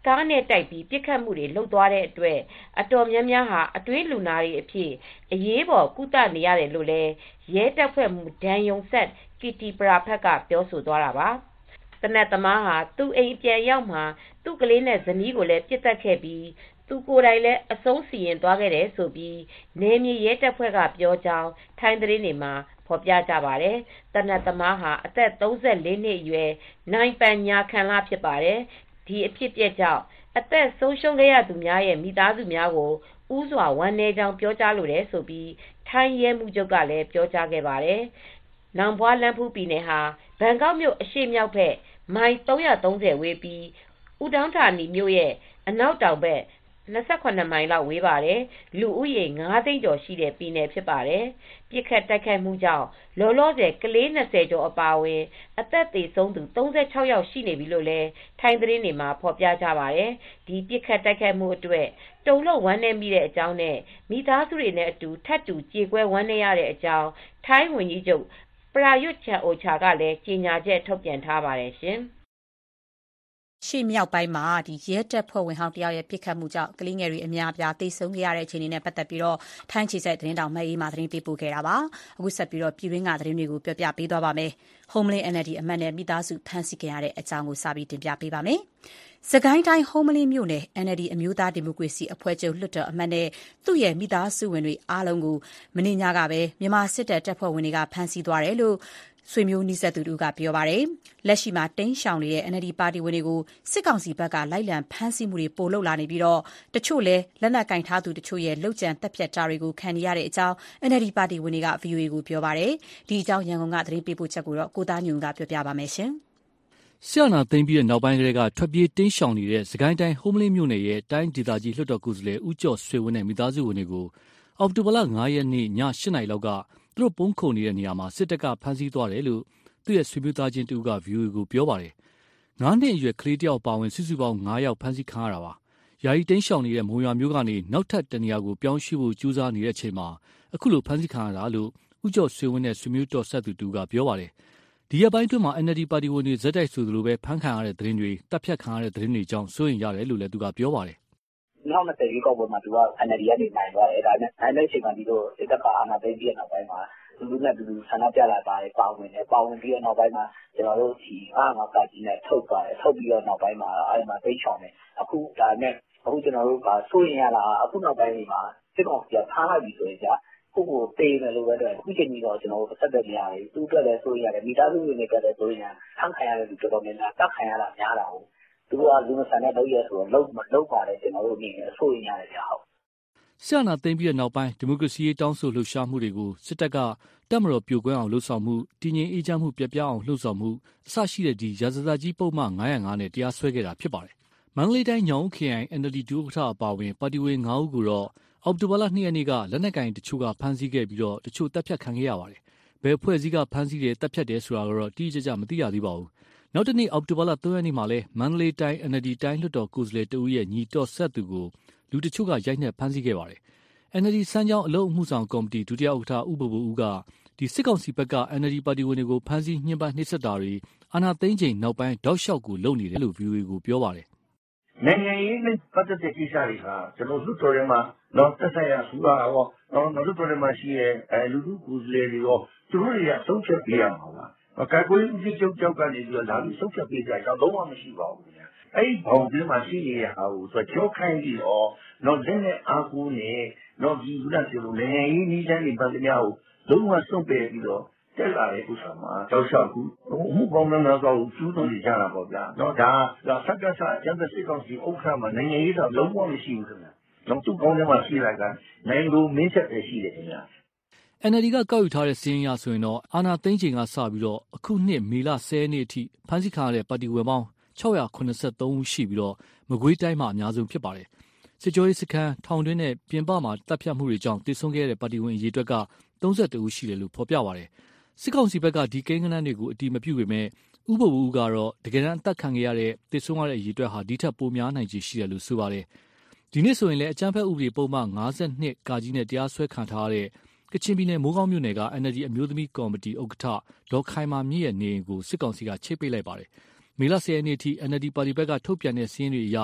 ကားနဲ့တိုက်ပြီးပစ်ခတ်မှုတွေလုပ်သွားတဲ့အတွက်အတော်များများဟာအတွင်းလူနာတွေအဖြစ်အရေးပေါ်ကုသနေရတယ်လို့လည်းရဲတပ်ဖွဲ့မှူးဒန်ယုံဆက်ကီတီပရာဖက်ကပြောဆိုသွားတာပါ။တနက်သမားဟာသူ့အိမ်ပြန်ရောက်မှသူ့ကလေးနဲ့ဇနီးကိုလည်းပြစ်တက်ခဲ့ပြီးသူကိုယ်တိုင်လည်းအဆုံးစီရင်သွားခဲ့တယ်ဆိုပြီးနေမြေရဲတပ်ဖွဲ့ကပြောကြောင်းထိုင်းသတင်းတွေမှာဖော်ပြကြပါတယ်။တနက်သမားဟာအသက်သုံး၄နှစ်အရွယ်နိုင်ပန်ညာခံလာဖြစ်ပါတယ်။ဒီအဖြစ်အပျက်ကြောင့်အသက်ဆုံးရှုံးခဲ့ရသူများရဲ့မိသားစုများကိုဥစွာဝမ်းနည်းကြောင်းပြောကြားလိုတယ်ဆိုပြီးထိုင်းရဲမှုချုပ်ကလည်းပြောကြားခဲ့ပါတယ်။နောင်ဘွာလန်ဖူးပြည်နယ်ဟာဘန်ကောက်မြို့အရှေ့မြောက်ဘက်မိုင်သုံးသုံး၀ဝေးပြီးဥဒေါင်းဌာနီမြို့ရဲ့အနောက်တောင်ဘက်၂၇မိုင်လောက်ဝေးပါတယ်။လူဦးရေ၅သိန်းကျော်ရှိတဲ့ပြည်နယ်ဖြစ်ပါတယ်။ပြစ်ခတ်တိုက်ခိုက်မှုကြောင့်လောလောဆယ်ကလေး၂၀ကျော်အပါအဝင်အသက်သေဆုံးသူ၃၆ယောက်ရှိနေပြီလို့လည်းထိုင်းသတင်းတွေမှာဖော်ပြကြပါတယ်။ဒီပြစ်ခတ်တိုက်ခိုက်မှုအတွက်တုန်လှုပ်ဝမ်းနည်းမိတဲ့အကြောင်းနဲ့မိသားစုတွေနဲ့အတူထပ်တူကြေကွဲဝမ်းနည်းရတဲ့အကြောင်းထိုင်းဝန်ကြီးချုပ်ပရာယွတ်ချန်အိုချာကလည်းကြေညာချက်ထုတ်ပြန်ထားပါတယ်ရှင်။ရှေ့မြောက်ပိုင်းမှာရဲတပ်ဖွဲ့ဝင်ဟောင်းတယောက်ရဲ့ပစ်ခတ်မှုကြောင့်ကလေးငယ်တွေအများအပြားသေဆုံးခဲ့ရတဲ့အခြေအနေနဲ့ပတ်သက်ပြီးထိုင်းအခြေစိုက်သတင်းတောင်မအေးမာသတင်းပေးပို့ခဲ့တာပါ။အခုဆက်ပြီးပြည်တွင်းကသတင်းတွေကိုပြောပြပေးသွားပါမယ်။ Homeland အန် အယ်လ် ဒီ အမတ်နဲ့မိသားစုဖမ်းဆီးခံရတဲ့အကြောင်းကိုစပြီးတင်ပြပေးပါမယ်။စကိုင်းတိုင်းဟုမ္မလင်းမြို့နယ် အန် အယ်လ် ဒီ အမျိုးသားဒီမိုကရေစီအဖွဲ့ချုပ်လွှတ်တော်အမတ်နဲ့သူ့ရဲ့မိသားစုဝင်တွေအားလုံးကိုမနေ့ညကပဲမြန်မာစစ်တပ်တပ်ဖွဲ့ဝင်တွေကဖမ်းဆီးသွားတယ်လို့ဆွေမျိုးနီးစပ်သူတို့ကပြောပါတယ်။လက်ရှိမှာတိမ်းရှောင်နေတဲ့ အန် အယ်လ် ဒီ ပါတီဝင်တွေကိုစစ်ကောင်စီဘက်ကလိုက်လံဖမ်းဆီးမှုတွေပိုလုပ်လာနေပြီးတချို့လည်းလက်နက်ကင်ထားသူတချို့ရဲ့လုပ်ကြံသတ်ဖြတ်တာတွေကိုခံနေရတဲ့အကြောင်း အန် အယ်လ် ဒီ ပါတီဝင်တွေက ဗွီအိုအေကိုပြောပါတယ်။ဒီအကြောင်းရန်ကုန်ကသတင်းပေးပို့ချက်ကိုကိုသားညွန့်ကပြောပြပါမယ်။စစ်အာဏာသိမ်းပြီးနောက်ပိုင်းကတည်းကထွက်ပြေးတိမ်းရှောင်နေတဲ့စကိုင်းတိုင်းဟုမ္မလင်းမြို့နယ်ရဲ့တိုင်းဒေသကြီးလွှတ်တော်ကိုယ်စားလှယ်ဦးကျော်ဆွေဝင်းနဲ့မိသားစုဝင်တွေကိုအောက်တိုဘာလ၅ရက်နေ့ည၈နာရီလောက်ကသူတို့ပုန်းခိုနေတဲ့နေရာမှာစစ်တပ်ကဖမ်းဆီးသွားတယ်လို့သူ့ရဲ့ဆွေမျိုးသားချင်းတူက ဗွီအိုအေကိုပြောပါတယ်။ငါးနှစ်အရွယ်ကလေးတယောက်ပါဝင်စုစုပေါင်း၅ယောက်ဖမ်းဆီးခံရတာပါ။ယာယီတိမ်းရှောင်နေတဲ့မုံရွာမြို့ကနေနောက်ထပ်တနေရာကိုပြောင်းရွှေ့ဖို့ကြိုးစားနေတဲ့အချိန်မှာအခုလိုဖမ်းဆီးခံရတာလို့ဦးကျော်ဆွေဝင်းနဲ့ဆွေမျိုးတော်ဆက်သူတူကပြောပါတယ်။ဒီရက်ပိုင်းအတွင်းမှာ အန် အယ်လ် ဒီ ပါတီဝင်တွေဇက်တိုက်ဆိုသလိုပဲဖမ်းခံရတဲ့သတင်းတွေတပ်ဖြတ်ခံရတဲ့သတင်းတွေကြောင့်စိုးရိမ်ရတယ်လို့လည်းသူကပြောပါတယ်။၂၀၂၀ရွေးကောက်ပွဲမှာသူက အန် အယ်လ် ဒီ ကနေနိုင်သွားတယ်။ဒါနဲ့နိုင်တဲ့အချိန်မှာဒီလိုစစ်တပ်ကအာဏာသိမ်းပြီးတဲ့နောက်ပိုင်းမှာလူလူနဲ့လူလူဆန္ဒပြလာပါတယ်ပါဝင်တယ်ပါဝင်ပြီးတော့နောက်ပိုင်းမှာကျွန်တော်တို့ဒီအားငါပါတီနဲ့ထုတ်ပါတယ်ထုတ်ပြီးတော့နောက်ပိုင်းမှာအဲ့မှာသိချောင်းတယ်အခုဒါနဲ့အခုကျွန်တော်တို့ကစိုးရင်ရတာအခုနောက်ပိုင်းမှာစစ်ကောင်စီကဖမ်းလိုက်ပြီဆိုရင်ကြာကိုကိုတေးမယ်လို့ပဲတော့အခုချိန်ကြီးတော့ကျွန်တော်တို့ဆက်သက်နေရတယ်သူ့အတွက်လည်းစိုးရင်ရတယ်မိသားစုဝင်တွေအတွက်လည်းစိုးရင်ရဖမ်းခံရတဲ့လူတော်တော်များများတက်ခံရတာများတာဟုတ်သူကလူမဆန်တဲ့လုပ်ရဆိုတော့လုံးမလုံးပါတယ်ကျွန်တော်တို့အနေနဲ့စိုးရင်ရတယ်ကြာဟုတ်ဆရာနာသိမ်းပြီးတဲ့နောက်ပိုင်းဒီမိုကရေစီရေးတောင်းဆိုလှုပ်ရှားမှုတွေကိုစစ်တပ်ကတပ်မတော်ပြိုကွဲအောင်လှုံ့ဆော်မှုတည်ငြိမ်အေးချမ်းမှုပြပြအောင်လှုံ့ဆော်မှုအစရှိတဲ့ဒီရာဇသကြီးပုံမှန်၅၀၅နဲ့တရားစွဲခဲ့တာဖြစ်ပါတယ်။မန္တလေးတိုင်းညောင်ဦးခရိုင် အန် အယ်လ် ဒီ ဒုဥက္ကဋ္ဌအပါအဝင်ပါတီဝင်၅ဦးကိုတော့အောက်တိုဘာလ၂ရက်နေ့ကလက်နက်ကင်တချို့ကဖမ်းဆီးခဲ့ပြီးတော့တချို့တပ်ဖြတ်ခံခဲ့ရပါတယ်။ဘယ်အဖွဲ့အစည်းကဖမ်းဆီးတယ်တပ်ဖြတ်တယ်ဆိုတာကတော့တိတိကျကျမသိရသေးပါဘူး။နောက်တနေ့အောက်တိုဘာလ၃ရက်နေ့မှာလဲမန္တလေးတိုင်း အန် အယ်လ် ဒီ တိုင်းလွှတ်တော်ကိုယ်စားလှယ်တဦးရဲ့ညီတော်ဆက်သူကိုလူတချို့ကရိုက်နှက်ဖမ်းဆီးခဲ့ပါတယ်။ အန် အယ်လ် ဒီ စမ်းချောင်းအလုပ်အမှုဆောင်ကော်မတီဒုတိယဥက္ကဋ္ဌဦးဘိုဘိုဦးကဒီစစ်ကောင်စီဘက်က အန် အယ်လ် ဒီ ပါတီဝင်တွေကိုဖမ်းဆီးညှဉ်းပန်းနှိပ်စက်တာတွေအာဏာသိမ်းချိန်နောက်ပိုင်းတောက်လျှောက်ကိုလုပ်နေတယ်လို့ ဗွီအိုအေကိုပြောပါတယ်။နိုင်ငံရေးနဲ့ပတ်သက်တဲ့ကိစ္စတွေဟာကျွန်တော်လွှတ်တော်ထဲမှာတော့တက်ဆိုင်ရာစုပါတော့တော့လွှတ်တော်ထဲမှာရှိတဲ့အဲလူလူကိုယ်စားလှယ်တွေရောသူတို့တွေကဆုံးဖြတ်ပေးရမှာပါ။ကာကွယ်ရေးချုပ်ကြောက်ကနေပြီးတော့လာပြီးဆုံးဖြတ်ပေးကြတော့လုံးဝမရှိပါဘူးခင်ဗျာ။အဲ့ဒီဘောင်ထဲမှာရှိနေတဲ့ဟာကိုဆိုကြောခိုင်းပြီးတော့တော့လက်နဲ့အားကိုးနေတော့ဒီလူလာစီလိုနိုင်ငံရေးနည်းလမ်းတွေပတ်သက်များကိုလုံးဝစွန့်ပယ်ပြီးတော့တက်လာတဲ့ဥစ္စာမှာတောက်လျှောက်ကူမှုပေါင်းများစွာကိုကျူးလွန်နေကြတာပေါ့ဗျာ။တော့ဒါကစက္ကစကျန်းတဲ့စစ်ကောင်စီဥက္ကဋ္ဌမှာနိုင်ငံရေးတော့လုံးဝမရှိဘူးခင်ဗျာ။တော့သူ့ကောင်းထဲမှာရှိလာကနိုင်ငံကိုမင်းဆက်တယ်ရှိတယ်ခင်ဗျာ။အန် အယ်လ် ဒီ ကကောက်ယူထားတဲ့စီးရင်ရဆိုရင်တော့အာဏာသိမ်းချိန်ကစပြီးတော့အခုနှစ်မေလ၁၀ရက်နေ့အထိဖမ်းဆီးခံရတဲ့ပါတီဝင်ပေါင်း၆၇၃ဦးရှိပြီးတော့မကွေးတိုင်းမှာအများဆုံးဖြစ်ပါတယ်။စစ်ကြောရေးစခန်းထောင်တွင်းနဲ့ပြင်ပမှာတပ်ဖြတ်မှုတွေကြောင့်တည်ဆုံခဲ့တဲ့ပါတီဝင်အရေးအတွက်က၃၁ဦးရှိတယ်လို့ဖော်ပြပါတယ်။စစ်ကောင်စီဘက်ကဒီကိန်းဂဏန်းတွေကိုအတိမပြုပေမဲ့ဥပဝူကတော့တကယ်တမ်းအသက်ခံခဲ့ရတဲ့တည်ဆုံရတဲ့အရေးအတွက်ဟာဒီထက်ပိုများနိုင်ခြေရှိတယ်လို့ဆိုပါတယ်။ဒီနေ့ဆိုရင်လည်းအကြမ်းဖက်ဥပဒေပုံမှန်၅၂ကာကြီးနဲ့တရားစွဲခံထားရတဲ့ကချင်ပြည်နယ်မိုးကောင်းမြို့နယ်က အန် အယ်လ် ဒီ အမျိုးသမီးကော်မတီဥက္ကဋ္ဌဒေါ်ခိုင်မာမြင့်ရဲ့နေအိမ်ကိုစစ်ကောင်စီကချိတ်ပိတ်လိုက်ပါတယ်။မေလ၁၀ရက်နေ့အထိ အန် အယ်လ် ဒီ ပါတီဘက်ကထုတ်ပြန်တဲ့စာရင်းတွေအရ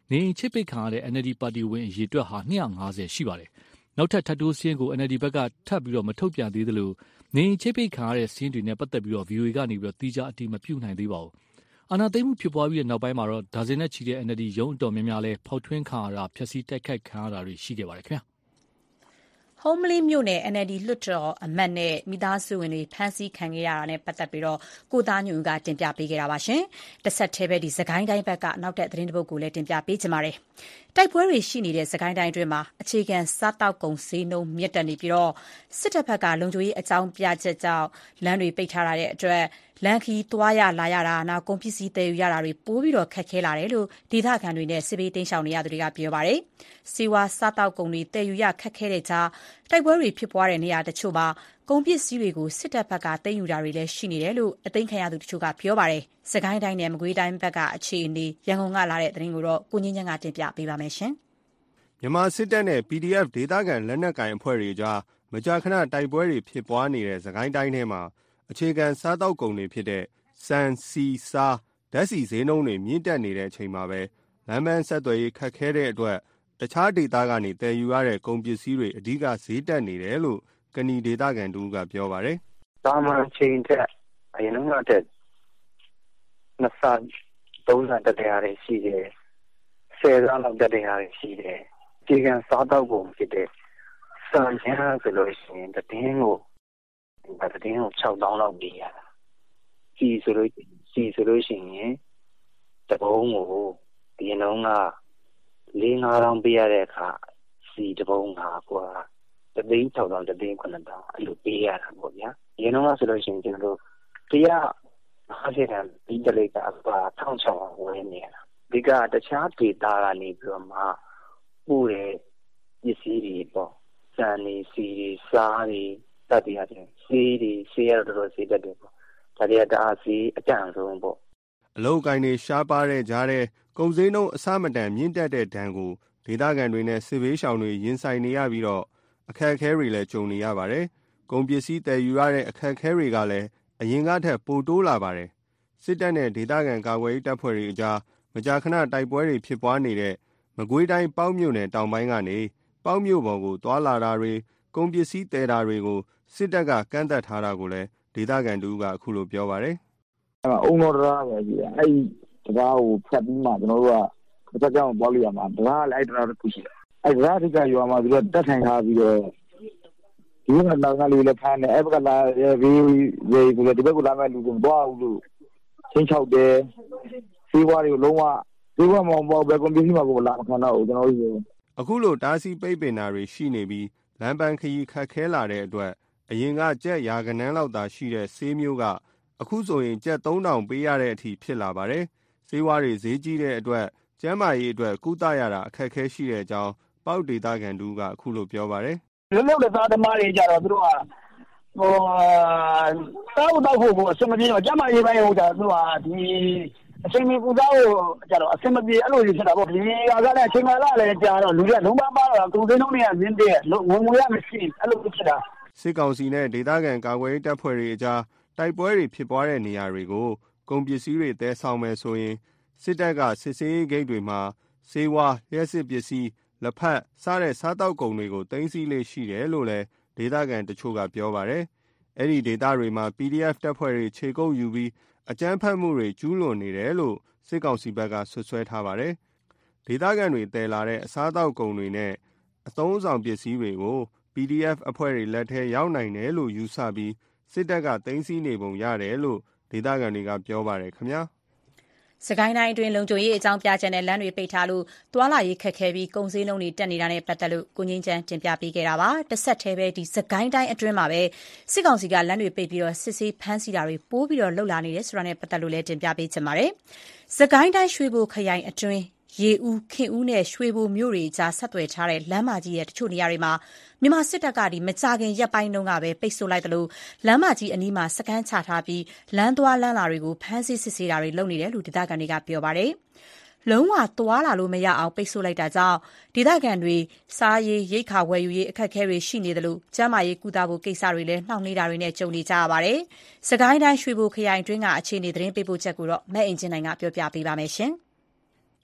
နေအိမ်ချိတ်ပိတ်ခံရတဲ့ အန်အယ်လ်ဒီ ပါတီဝင်အရေအတွက်ဟာနှစ်ရာငါးဆယ်ရှိပါတယ်။နောက်ထပ်ထပ်တိုးစာရင်းကို အန်အယ်လ်ဒီ ဘက်ကထပ်ပြီးမထုတ်ပြန်သေးသလိုနေအိမ်ချိတ်ပိတ်ခံရတဲ့စာရင်းတွေနဲ့ပတ်သက်ပြီး ဗွီအိုအေကနေသီးခြားအတည်မပြုနိုင်သေးပါဘူး။အာဏာသိမ်းမှုဖြစ်ပွားပြီးနောက်ပိုင်းမှာတော့ဒါဇင်နဲ့ချီတဲ့ အန်အယ်လ်ဒီ ရုံးအတော်များများလည်းဖောက်ထွင်းခံရတာဖျက်ဆီးတိုက်ခိုက်ခံရတာတွေရှိခဲ့ပါတယ်ခင်ဗျာ။ဟုမ္မလင်းမြို့နယ် အန်အယ်လ်ဒီ လွှတ်တော်အမတ်နဲ့မိသားစုဝင်တွေဖမ်းဆီးခံခဲ့ရတာနဲ့ပတ်သက်ပြီးကိုသားညွန့်ဦးကတင်ပြပေးခဲ့တာပါ။တဆက်တည်းပဲစစ်ကိုင်းတိုင်းဘက်ကနောက်ထပ်သတင်းတစ်ပုဒ်ကိုလည်းတင်ပြပေးချင်ပါတယ်။တိုက်ပွဲတွေရှိနေတဲ့စစ်ကိုင်းတိုင်းအတွင်းမှာအခြေခံစားသောက်ကုန်ဈေးနှုန်းမြင့်တက်နေပြီးစစ်တပ်ဘက်ကလုံခြုံရေးအကြောင်းပြချက်ကြောင့်လမ်းတွေပိတ်ထားတဲ့အတွက်လမ်းခရီးသွားရလာရတာ၊ကုန်ပစ္စည်းသယ်ယူရတာတွေပိုပြီးခက်ခဲလာတယ်လို့ဒေသခံတွေနဲ့စစ်ဘေးတိမ်းရှောင်နေရသူတွေကပြောပါတယ်။ဆေးဝါးစားသောက်ကုန်တွေသယ်ယူရခက်ခဲတဲ့ကြားတိုက်ပွဲတွေဖြစ်ပွားတဲ့နေရာတချို့မှာကုန်ပစ္စည်းတွေကိုစစ်တပ်ဘက်ကသိမ်းယူတာတွေလည်းရှိနေတယ်လို့အသိမ်းခံရသူတချို့ကပြောပါတယ်။စစ်ကိုင်းတိုင်းနဲ့မကွေးတိုင်းဘက်ကအခြေအနေရန်ကုန်ကလာတဲ့သတင်းကိုကိုငင်းချမ်းကတင်ပြပေးပါမယ်။မြန်မာစစ်တပ်နဲ့ ပီဒီအက်ဖ် ဒေသခံလက်နက်ကိုင်အဖွဲ့တွေကြားမကြာခဏတိုက်ပွဲတွေဖြစ်ပွားနေတဲ့စစ်ကိုင်းတိုင်းထဲမှာအခြေခံစားသောက်ကုန်တွေဖြစ်တဲ့ဆန်၊ဆီ၊ဆား၊ဓာတ်ဆီဈေးနှုန်းတွေမြင့်တက်နေတဲ့အချိန်မှာပဲလမ်းပန်းဆက်သွယ်ရေးခက်ခဲတဲ့အတွက်တခြားဒေသကနေသယ်ယူရတဲ့ကုန်ပစ္စည်းတွေအဓိကဈေးတက်နေတယ်လို့ကနီဒေသခံတူကပြောပါတယ်။တာမန်ချိန်ထက်အရင်ကတည်းကနှစ်ဆသုံးဆတက်တဲ့အားရှိတယ်။ဆယ်ဆလောက်တက်တဲ့အားရှိတယ်။အခြေခံစားသောက်ကုန်ဖြစ်တဲ့ဆန်ချမ်းဆိုလို့ရှိရင်တတင်းကိုတတင်းကိုခြောက်သောင်းလောက်ပေးရတာ။စီဆိုလို့စီဆိုလို့ရှိရင်တပုံးကိုဒီနှုန်းကလေးငါးတောင်းပေးရတဲ့အခါစီတပုံးကကွာတသိန်း၆တောင်းတသိန်းခုနှစ်တောင်းအဲ့လိုပေးရတာပေါ့ဗျာ။ဒီနှုန်းကဆိုလို့ရှိရင်ကျွန်တော်တို့တရားဟာရှိတယ်ဒီတလေးကအပါတစ်ထောင်ခြောက်ရာဝယ်နေရတာ။ဒီကတခြားဒေတာကနေပြီးတော့မှပို့တဲ့ပစ္စည်းတွေပေါ့စံနေစီတွေစားတွေတတ်တရားတွေစီးတွေစီးရတော့တော်စီးတတ်တယ်ပေါ့ဒါတွေကတအားစီးအကြံဆုံးပေါ့အလုတ်ကိုင်းတွေရှားပါတဲ့ကြားတဲ့ကုန်စည်နှုန်းအဆမတန်မြင့်တက်တဲ့ဒဏ်ကိုဒေသခံတွေနဲ့စစ်ဘေးရှောင်တွေရင်ဆိုင်နေရပြီးတော့အခက်အခဲတွေလည်းကြုံနေရပါတယ်။ကုန်ပစ္စည်းတည်ယူရတဲ့အခက်အခဲတွေကလည်းအရင်ကထက်ပိုတိုးလာပါတယ်။စစ်တပ်နဲ့ဒေသခံကာကွယ်ရေးတပ်ဖွဲ့တွေအကြားမကြာခဏတိုက်ပွဲတွေဖြစ်ပွားနေတဲ့မကွေးတိုင်းပေါက်မြို့နယ်တောင်ပိုင်းကနေပေါက်မြို့ပေါ်ကိုသွာလာတာတွေကုန်ပစ္စည်းတည်တာတွေကိုစစ်တပ်ကကန့်သက်ထားတာကိုလည်းဒေသခံတူကအခုလိုပြောပါတယ်။အဲ့အုံတော်တရားပဲကြီးအဲ့ဒီတရားကိုဖြတ်ပြီးမှကျွန်တော်တို့ကတစ်ကြောင်ပေါ်လို့ရမှာတရားလည်းအဲ့တရားတစ်ခုရှိတယ်။အဲ့တရားတစ်ကရွာမှာသူတို့တက်ထိုင်ထားပြီးတော့ဒီကနောက်ကနေလည်းဖမ်းတယ်အဲ့ဘက်ကလာဘေးဝေးကိုလည်းဒီဘက်ကလာမဲ့လူကိုတော့ဘူးလို့ချင်းချောက်တယ်စီးပွားတွေကိုလုံးဝစီးပွားမအောင်ပေါ့ပဲကွန်ပျူတာမှာကိုလာမခံတော့ဘူးကျွန်တော်တို့အခုလိုတားဆီးပိတ်ပင်တာတွေရှိနေပြီးလမ်းပန်းခရီးခက်ခဲလာတဲ့အတွက်အရင်ကကြက်ရာကနန်းလောက်သာရှိတဲ့ဆေးမျိုးကအခုဆိုရင်ကြက်သုံးထောင်ပေးရတဲ့အထိဖြစ်လာပါတယ်။ဆေးဝါးတွေဈေးကြီးတဲ့အတွက်ကျန်းမာရေးအတွက်ကုသရတာအခက်အခဲရှိတဲ့အကြောင်းပေါက်ဒေသခံတူကအခုလိုပြောပါတယ်။လွတ်လပ်တဲ့သားသမားတွေကြတော့သူတို့ကဟိုတောက်တော့ဖို့အစမပြေတော့ကျန်းမာရေးပိုင်းဟိုကြသူကဒီအချိန်မီကုသဖို့ကြတော့အစမပြေအဲ့လိုဖြစ်တာပေါ့ဒီဟာကလည်းအချိန်ကာလလည်းကြာတော့လူတွေလုံးပါပါတော့ကုန်စည်နှုန်းတွေကမြင့်တဲ့ဝင်ငွေရမရှိအဲ့လိုဖြစ်တာစစ်ကောင်စီနဲ့ဒေသခံကာကွယ်ရေးတပ်ဖွဲ့တွေအကြားတိုက်ပွဲတွေဖြစ်ပွားတဲ့နေရာတွေကိုကုန်ပစ္စည်းတွေတဲဆောင်မယ်ဆိုရင်စစ်တပ်ကစစ်ဆေးရေးဂိတ်တွေမှာစေဝါလျှက်စစ်ပစ္စည်းလက်ဖက်စားတဲ့စားတောက်ကုန်တွေကိုတင်စီလေးရှိတယ်လို့လည်းဒေသခံတချို့ကပြောပါတယ်။အဲ့ဒီဒေသတွေမှာ ပီဒီအက်ဖ် တပ်ဖွဲ့တွေခြေကုပ်ယူပြီးအကြမ်းဖက်မှုတွေကျူးလွန်နေတယ်လို့စစ်ကောင်စီဘက်ကဆွဆွဲထားပါတယ်။ဒေသခံတွေတည်လာတဲ့အစားအသောက်ကုန်တွေနဲ့အသုံးအဆောင်ပစ္စည်းတွေကို ပီဒီအက်ဖ် အဖွဲ့တွေလက်ထဲရောက်နိုင်တယ်လို့ယူဆပြီးစစ်တပ်ကတင်စီနေပုံရတယ်လို့ဒေသခံတွေကပြောပါတယ်ခင်ဗျာ။စကိုင်းတိုင်းအတွင်းလုံခြုံရေးအကြောင်းပြချက်နဲ့လမ်းတွေပိတ်ထားလို့သွာလာရေးခက်ခဲပြီးကုန်စည်နှုန်းတွေတက်နေတာနဲ့ပတ်သက်လို့ကိုငင်းချမ်းတင်ပြပေးခဲ့တာပါ။တစ်ဆက်တည်းပဲဒီစကိုင်းတိုင်းအတွင်းမှာပဲစစ်ကောင်စီကလမ်းတွေပိတ်ပြီးတော့စစ်ဆေးဖမ်းဆီးတာတွေပိုးပြီးတော့လှုပ်လာနေတယ်ဆိုတာနဲ့ပတ်သက်လို့လည်းတင်ပြပေးချင်ပါတယ်။စကိုင်းတိုင်းရွှေဘိုခရိုင်အတွင်းရေဦးခင်ဦးနဲ့ရွှေဘိုမြို့တွေကြားဆက်သွယ်ထားတဲ့လမ်းမကြီးရဲ့တချို့နေရာတွေမှာမြန်မာစစ်တပ်ကဒီမကြခင်ရက်ပိုင်းတုန်းကပဲပိတ်ဆို့လိုက်တယ်လို့လမ်းမကြီးအနီးမှာစကန်ချထားပြီးလမ်းသွားလမ်းလာတွေကိုဖမ်းဆီးစစ်ဆေးတာတွေလုပ်နေတယ်လို့ဒေသခံတွေကပြောပါတယ်။လုံးဝသွားလာလို့မရအောင်ပိတ်ဆို့လိုက်တာကြောင့်ဒေသခံတွေစားရေးရိတ်ခါဝယ်ယူရေးအခက်အခဲတွေရှိနေတယ်လို့ကျန်းမာရေးကုသဖို့ကိစ္စတွေလည်းနှောင့်နှေးတာတွေနဲ့ကြုံနေကြရပါတယ်။စကိုင်းတိုင်းရွှေဘိုခရိုင်တွင်းကအခြေအနေသတင်းပေးပို့ချက်ကိုတော့မက်အင်ဂျင်နိုင်ကပြောပြပေးပါမယ်ရှင်။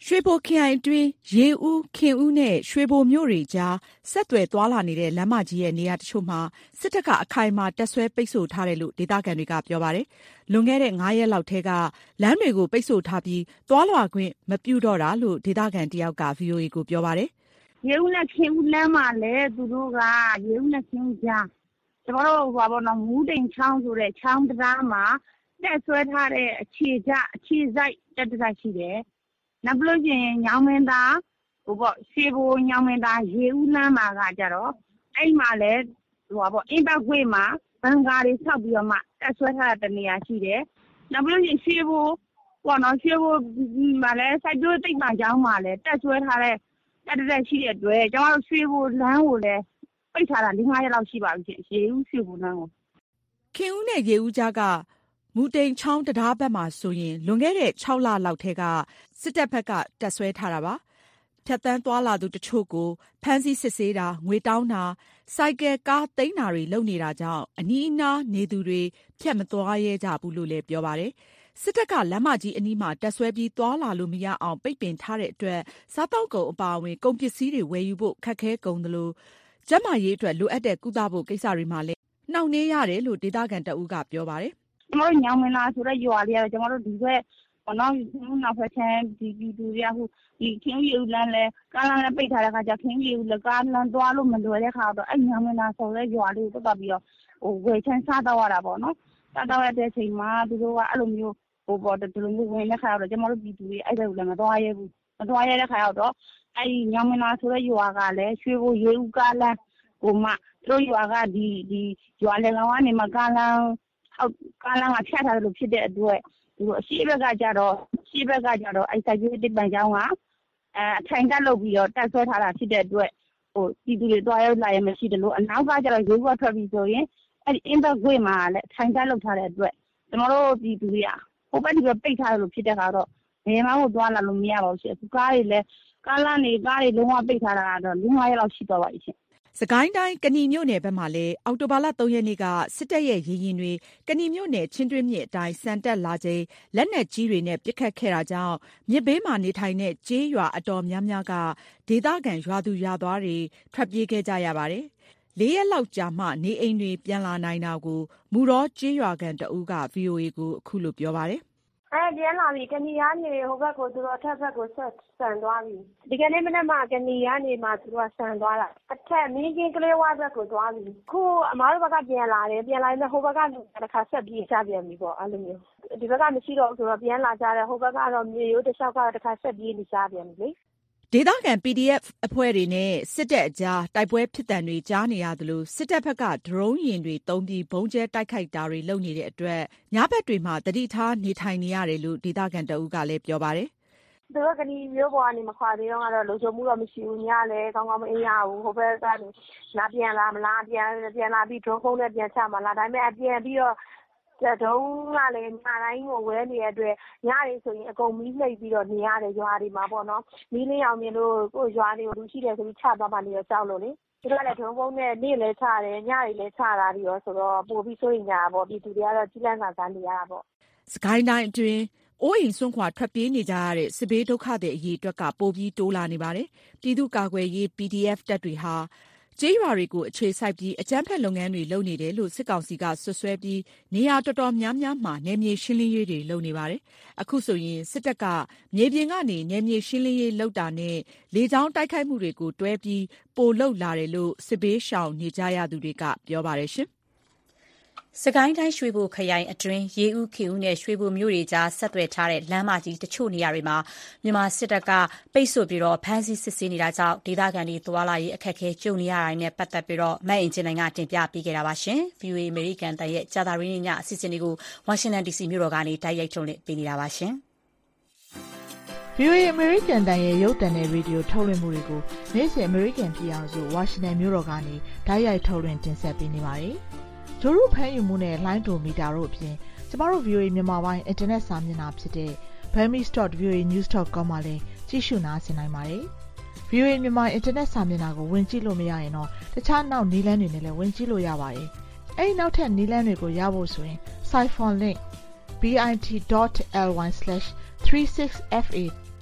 ရွှေဘိုခရိုင်အတွင်းရေဦးခင်ဦးနဲ့ရွှေဘိုမြို့တွေကြားဆက်သွယ်သွားလာနေတဲ့လမ်းမကြီးရဲ့နေရာတချို့မှာစစ်တပ်ကအခိုင်အမာတပ်ဆွဲပိတ်ဆို့ထားတယ်လို့ဒေသခံတွေကပြောပါတယ်။လွန်ခဲ့တဲ့ငါးရက်လောက်ထဲကလမ်းတွေကိုပိတ်ဆို့ထားပြီးသွားလာခွင့်မပြုတော့တာလို့ဒေသခံတယောက်က ဗွီအိုအေ ကိုပြောပါတယ်။ရေဦးနဲ့ခင်ဦးလမ်းမှာလည်းသူတို့ကရေဦးနဲ့ခင်ဦးကြားကျွန်တော်တို့ဟိုပါဘောနော်မူးတိမ်ချောင်းဆိုတဲ့ချောင်းတရားမှာတက်ဆွဲထားတဲ့အခြေကျအခြေစိုက်တက်တဆိုင်ရှိတယ်။နောက်လို့ချင်းညောင်မင်းသားဟိုပေါ့ရှေးဘိုးညောင်မင်းသားရေဦးလမ်းမှာကကြတော့အဲ့မှာလည်းဟိုပါပေါ့အင်တာခွေမှာဘန်ကာတွေဆောက်ပြီးတော့မှတက်ဆွဲထားတဲ့နေရာရှိတယ်။နောက်လို့ချင်းရှေးဘိုးပေါ့နော်ရှေးဘိုးမှာလည်းစိုက်ပျိုးတိတ်မှကျောင်းမှာလည်းတက်ဆွဲထားတဲ့တက်တက်ရှိတဲ့အတွက်ကျွန်တော်တို့ရှေးဘိုးလမ်းကိုလည်းပိတ်ထားတာ၄-၅ရက်လောက်ရှိပါပြီရှင်ရေဦးရှေးဘိုးလမ်းကိုခင်ဦးနဲ့ရေဦးကြားကမူတိမ်ချောင်းတရားဘက်မှာဆိုရင်လွန်ခဲ့တဲ့၆လလောက်ထဲကစစ်တပ်ဘက်ကတပ်ဆွဲထားတာပါ။ဖြတ်တန်းသွားလာသူတချို့ကိုဖမ်းဆီးစစ်ဆေးတာငွေတောင်းတာစိုက်ကယ်ကားသိမ်းတာတွေလုပ်နေတာကြောင့်အနီးအနားနေသူတွေဖြတ်မသွားရဲကြဘူးလို့လည်းပြောပါတယ်။စစ်တပ်ကလမ်းမကြီးအနီးမှာတပ်ဆွဲပြီးသွားလာလို့မရအောင်ပိတ်ပင်ထားတဲ့အတွက်စားတောက်ကုန်အပါအဝင်ကုန်ပစ္စည်းတွေဝယ်ယူဖို့ခက်ခဲကုန်သလိုကျန်းမာရေးအတွက်လိုအပ်တဲ့ကုသဖို့ကိစ္စတွေမှာလည်းနှောင့်နှေးရတယ်လို့ဒေသခံတအုပ်ကပြောပါတယ်။ကျွန်တော်တို့ညောင်မင်းလားဆိုတဲ့ရွာလေးကတော့ကျွန်တော်တို့ဒီဘက်ဘောနော်နောက်ဖက်ချမ်းဒီဒီသူရဟိုဒီခင်းရီဦးလမ်းလဲကားလမ်းလဲပိတ်ထားတဲ့ခါကျခင်းရီဦးလကားလမ်းသွားလို့မလွယ်တဲ့ခါတော့အဲ့ညောင်မင်းလားဆိုတဲ့ရွာလေးကိုတက်ပြီးတော့ဟိုဝယ်ချမ်းစားတော့ရတာပေါ့နော်စားတော့ရတဲ့အချိန်မှာသူတို့ကအဲ့လိုမျိုးဟိုပေါ်ဒီလိုမျိုးဝင်တဲ့ခါတော့ကျွန်တော်တို့ပြည်သူတွေအဲ့ဒါကိုလည်းမသွားရဲဘူးမသွားရဲတဲ့ခါတော့အဲ့ညောင်မင်းလားဆိုတဲ့ရွာကလည်းရွှေဘိုရေဦးကားလမ်းဟိုမှတို့ရွာကဒီဒီရွာလေကောင်ကနေမှကားလမ်းဟောက်ကားလမ်းကဖြတ်ထားတယ်လို့ဖြစ်တဲ့အတွက်ဒီလိုအရှိဘက်ကကြတော့အရှိဘက်ကကြတော့အဲ့စိုက်ပျိုးတစ်ပန်ကျောင်းကအဲအထိုင်တက်လုပ်ပြီးတော့တက်ဆွဲထားတာဖြစ်တဲ့အတွက်ဟိုပြည်သူတွေတွားရောက်လာရမရှိတယ်လို့အနောက်ကကြတော့ရေဘွားထွက်ပြီးဆိုရင်အဲ့ဒီအင်တာခွေမှာလည်းထိုင်တက်လုပ်ထားတဲ့အတွက်ကျွန်တော်တို့ပြည်သူတွေကဟိုဘက်ဒီဘက်ပိတ်ထားတယ်လို့ဖြစ်တဲ့ခါတော့ဘယ်မှမသွားလာလို့မရပါဘူးရှင်အခုကားတွေလည်းကားလမ်းတွေကားတွေလုံးဝပိတ်ထားတာတော့၄-၅ရက်လောက်ရှိသွားပါပြီရှင်စကိုင်းတိုင်းကဏီမြို့နယ်ဘက်မှာလည်းအောက်တိုဘာလ၃ရက်နေ့ကစစ်တပ်ရဲ့ရေရင်တွေကဏီမြို့နယ်ချင်းတွင်းမြစ်အတိုင်းစံတက်လာချိန်လက်နက်ကြီးတွေနဲ့ပစ်ခတ်ခဲ့တာကြောင့်မြစ်ဘေးမှာနေထိုင်တဲ့ကျေးရွာအတော်များများကဒေသခံရွာသူရွာသားတွေထွက်ပြေးခဲ့ကြရပါတယ်။လေးရက်လောက်ကြာမှနေအိမ်တွေပြန်လာနိုင်တာကိုမူတော်ကျေးရွာခံတဦးက ဗွီအိုအေ ကိုအခုလိုပြောပါတယ်အဲပြန်လာပြီကဏီကနေဟိုဘက်ကိုသူတို့အထက်ဘက်ကိုဆက်ဆန်သွားပြီဒီကနေ့မနေ့မှကဏီကနေမှသူတို့ကဆန်သွားတာအထက်မင်းကင်းကလေးဝါဘက်ကိုသွားပြီခုအမားတို့ဘက်ကပြန်လာတယ်ပြန်လာရင်ဟိုဘက်ကလူတစ်ခါဆက်ပြီးချပြန်ပြီပေါ့အဲ့လိုမျိုးဒီဘက်ကမရှိတော့ဆိုတော့ပြန်လာကြတယ်ဟိုဘက်ကတော့မြေရိုးတစ်လျှောက်ကတစ်ခါဆက်ပြီးနေကြပြန်ပြီလေဒေသခံ ပီ ဒီ အက်ဖ် အဖွဲ့တွေနဲ့စစ်တပ်အကြားတိုက်ပွဲဖြစ်တံတွေကြားနေရသလိုစစ်တပ်ဘက်ကဒရုန်းယာဉ်တွေသုံးပြီးဘုံကျဲတိုက်ခိုက်တာတွေလုပ်နေတဲ့အတွက်ညဘက်တွေမှာသတိထားနေထိုင်နေရတယ်လို့ဒေသခံတအုပ်ကလည်းပြောပါတယ်သူတို့ကဒီမျိုးပေါ်ကနေမခွာသေးတော့ကတော့လုံခြုံမှုတော့မရှိဘူးညလည်းကောင်းကောင်းမအေးရဘူးဟိုဘက်ကနေလာပြန်လာမလားပြန်ပြန်လာပြီးဒရုန်းဖုန်းနဲ့ပြန်ချမှာလားဒါပေမဲ့အပြန်ပြီးတော့ဒုံးကလည်းညတိုင်းကိုဝဲနေတဲ့အတွက်ညတွေဆိုရင်အကုန်မီးနှိပ်ပြီးတော့နေရတယ်ရွာတွေမှာပေါ့နော်မီးလင်းအောင်မြင်လို့ကိုရွာတွေကိုလူရှိတယ်ဆိုပြီးချသွားမှနေရောကြောက်လို့လေသူတို့ကလည်းဒုံးဖုန်းနဲ့နေ့လည်းချတယ်ညတွေလည်းချတာပြီးတော့ဆိုတော့ပို့ပြီးစိုးရင်ကြတာပေါ့ပြည်သူတွေကတော့ကြီးလန့်စာစားနေရတာပေါ့စကိုင်းတိုင်းအတွင်းအိုးအိမ်စွန့်ခွာထွက်ပြေးနေကြရတဲ့စစ်ဘေးဒုက္ခသည်အရေးအတွက်ကပိုပြီးတိုးလာနေပါတယ်ပြည်သူ့ကာကွယ်ရေး ပီ ဒီ အက်ဖ် တပ်တွေဟာကျေးရွာတွေကိုအခြေစိုက်ပြီးအကြမ်းဖက်လုပ်ငန်းတွေလုပ်နေတယ်လို့စစ်ကောင်စီကဆွဆွဲပြီးနေရာတော်တော်များများမှာနယ်မြေရှင်းလင်းရေးတွေလုပ်နေပါတယ်။အခုဆိုရင်စစ်တပ်ကမြေပြင်ကနေနယ်မြေရှင်းလင်းရေးလုပ်တာနဲ့လေကြောင်းတိုက်ခိုက်မှုတွေကိုတွဲပြီးပိုလုပ်လာတယ်လို့စစ်ဘေးရှောင်နေကြရသူတွေကပြောပါတယ်ရှင်။စကိုင်းတိုင်းရွှေဘိုခရိုင်အတွင်းရေဦးခင်ဦးနဲ့ရွှေဘိုမြို့တွေကြားဆက်သွယ်ထားတဲ့လမ်းမကြီးတချို့နေရာတွေမှာမြန်မာစစ်တပ်ကပိတ်ဆို့ပြီးဖမ်းဆီးစစ်ဆေးနေတာကြောင့်ဒေသခံတွေသွားလာရေးအခက်အခဲကြုံနေရတာနဲ့ပတ်သက်ပြီးမအင်ဂျင်နိုင်ကတင်ပြပေးခဲ့တာပါရှင်။ ဗွီအိုအေ အမေရိကန်တန်ရဲ့ကြာသပတေးနေ့ညအစီအစဉ်တွေကိုဝါရှင်တန် ဒီစီ မြို့တော်ကနေတိုက်ရိုက်ထုတ်လွှင့်ပေးနေတာပါရှင်။ ဗွီအိုအေ အမေရိကန်တန်ရဲ့ရုပ်သံနဲ့ရေဒီယိုထုတ်လွှင့်မှုတွေကိုနေ့စဉ်အမေရိကန်ပြည်အောင်စုဝါရှင်တန်မြို့တော်ကနေတိုက်ရိုက်ထုတ်လွှင့်တင်ဆက်ပေးနေပါတယ်။ဂျိုရုဖမ်းယူမှုနဲ့လိုင်းဒိုမီတာတို့အပြင်ကျမတို့ ဗွီအိုအေ မြန်မာပိုင်းအင်တာနက်စာမျက်နှာဖြစ်တဲ့ burmese dot v o a news dot com မှာလည်းကြည့်ရှုနားဆင်နိုင်ပါတယ်။ ဗွီအိုအေ မြန်မာအင်တာနက်စာမျက်နှာကိုဝင်ကြည့်လို့မရရင်တော့တခြားနောက်နည်းလမ်းတွေနဲ့လည်းဝင်ကြည့်လို့ရပါတယ်။အဲဒီနောက်ထပ်နည်းလမ်းတွေကိုရဖို့ဆိုရင် Siphon link bit dot ly slash three six f a p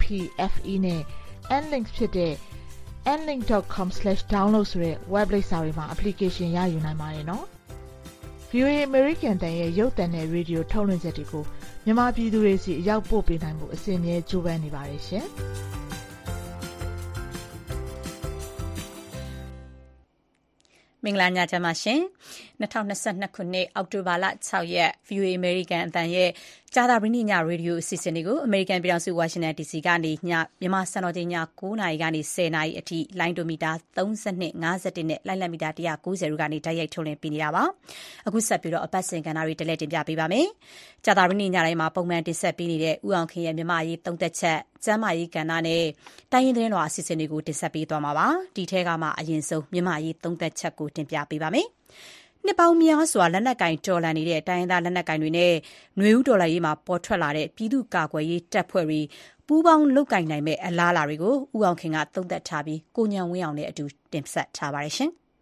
F E နဲ့ Nlink ဖြစ်တဲ့ en link dot com slash download ဆိုတဲ့ web လိပ်စာတွေမှာ application ရယူနိုင်ပါတယ်နော်။ ဗီအိုအေ American တန်ရဲ့ရုပ်သံနဲ့ရေဒီယိုထုတ်လွှင့်ချက်တွေကိုမြန်မာပြည်သူတွေစီအရောက်ပို့ပေးနိုင်မှုအစီအမြဲကြိုးပမ်းနေပါတယ်ရှင်။မင်္ဂလာညချမ်းပါရှင်၂၀၂၂ခုနှစ်အောက်တိုဘာလ၆ရက် ဗီအိုအေ American အသံရဲ့ကြာသပတေးနေ့ညရေဒီယိုအစီအစဉ်တွေကို American ပြည်ထောင်စု Washington ဒီ စီ ကနေညမြန်မာစံတော်ချိန်ည၉နာရီကနေ၁၀နာရီအထိလိုင်းဒိုမီတာ၃၂ ၅၁နဲ့လိုင်းလံမီတာ၁၉၀တို့ကနေတိုက်ရိုက်ထုတ်လွှင့်ပေးနေတာပါ။အခုဆက်ပြီးတော့အပတ်စဉ်ကဏ္ဍတွေတလဲတင်ပြပေးပါမယ်။ကြာသပတေးနေ့ညတိုင်းမှာပုံမှန်တင်ဆက်ပေးနေတဲ့ဦးအောင်ခင်ရဲ့မြန်မာရေးသုံးသက်ချက်ကျမ်းမာရေးကဏ္ဍနဲ့တိုင်းရင်းသတင်းတော်အစီအစဉ်တွေကိုတင်ဆက်ပေးသွားမှာပါ။ဒီထဲကမှအရင်ဆုံးမြန်မာရေးသုံးသက်ချက်ကိုတင်ပြပေးပါမယ်။နှစ်ပေါင်းများစွာလက်နက်ကင်တော်လှန်နေတဲ့တိုင်းရင်းသားလက်နက်ကင်တွေနဲ့ຫນွေဦးတော်လှန်ရေးမှာပေါ်ထွက်လာတဲ့ပြည်သူ့ကာကွယ်ရေးတပ်ဖွဲ့တွေပူးပေါင်းလုပ်ကိုင်နိုင်မဲ့အလားအလာတွေကိုဦးအောင်ခင်ကသုံးသပ်ထားပြီးကိုညံဝင်းအောင်နဲ့အတူတင်ဆက်ထားပါတယ်ရှင်။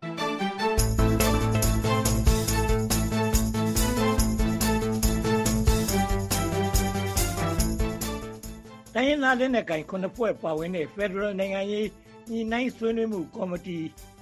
တိုင်းရင်းသားလက်နက်ကိုင်ခုနှစ်ဖွဲ့ပါဝင်တဲ့ Federal နိုင်ငံရေးညှိနှိုင်းဆွေးနွေးမှုကော်မတီ